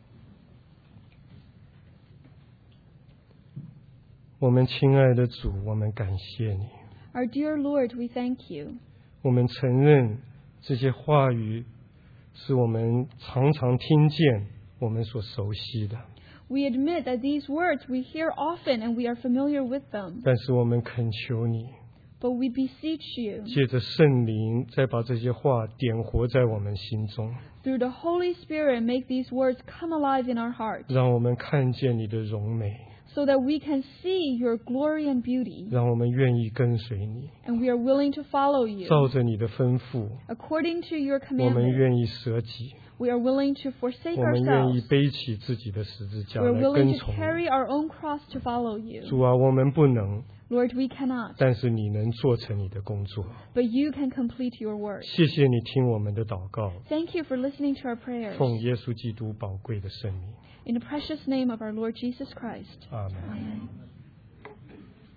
我们亲爱的主，我们感谢你， Our dear Lord, we thank you. 我们承认这些话语是我们常常听见、我们所熟悉的， We admit that these words we hear often and we are familiar with them. 但是我们恳求你， But we beseech you, 借着圣灵，再把这些话点活在我们心中， through the Holy Spirit, make these words come alive in our hearts, 让我们看见你的荣美， so that we can see your glory and beauty, 让我们愿意跟随你， and we are willing to follow you. 照着你的吩咐， According to your 我们 commandments, 愿意舍己， we are willing to forsake 我们愿意 ourselves. 背起自己的十字架 We are 来 willing 跟 to 从你。 carry our own cross to follow you. 主啊，我们不能， Lord, we cannot, 但是你能做成你的工作。 but you can complete your work. 谢谢你听我们的祷告， Thank you for listening to our prayers. 奉耶稣基督宝贵的圣名， In the precious name of our Lord Jesus Christ. 阿门。 Amen.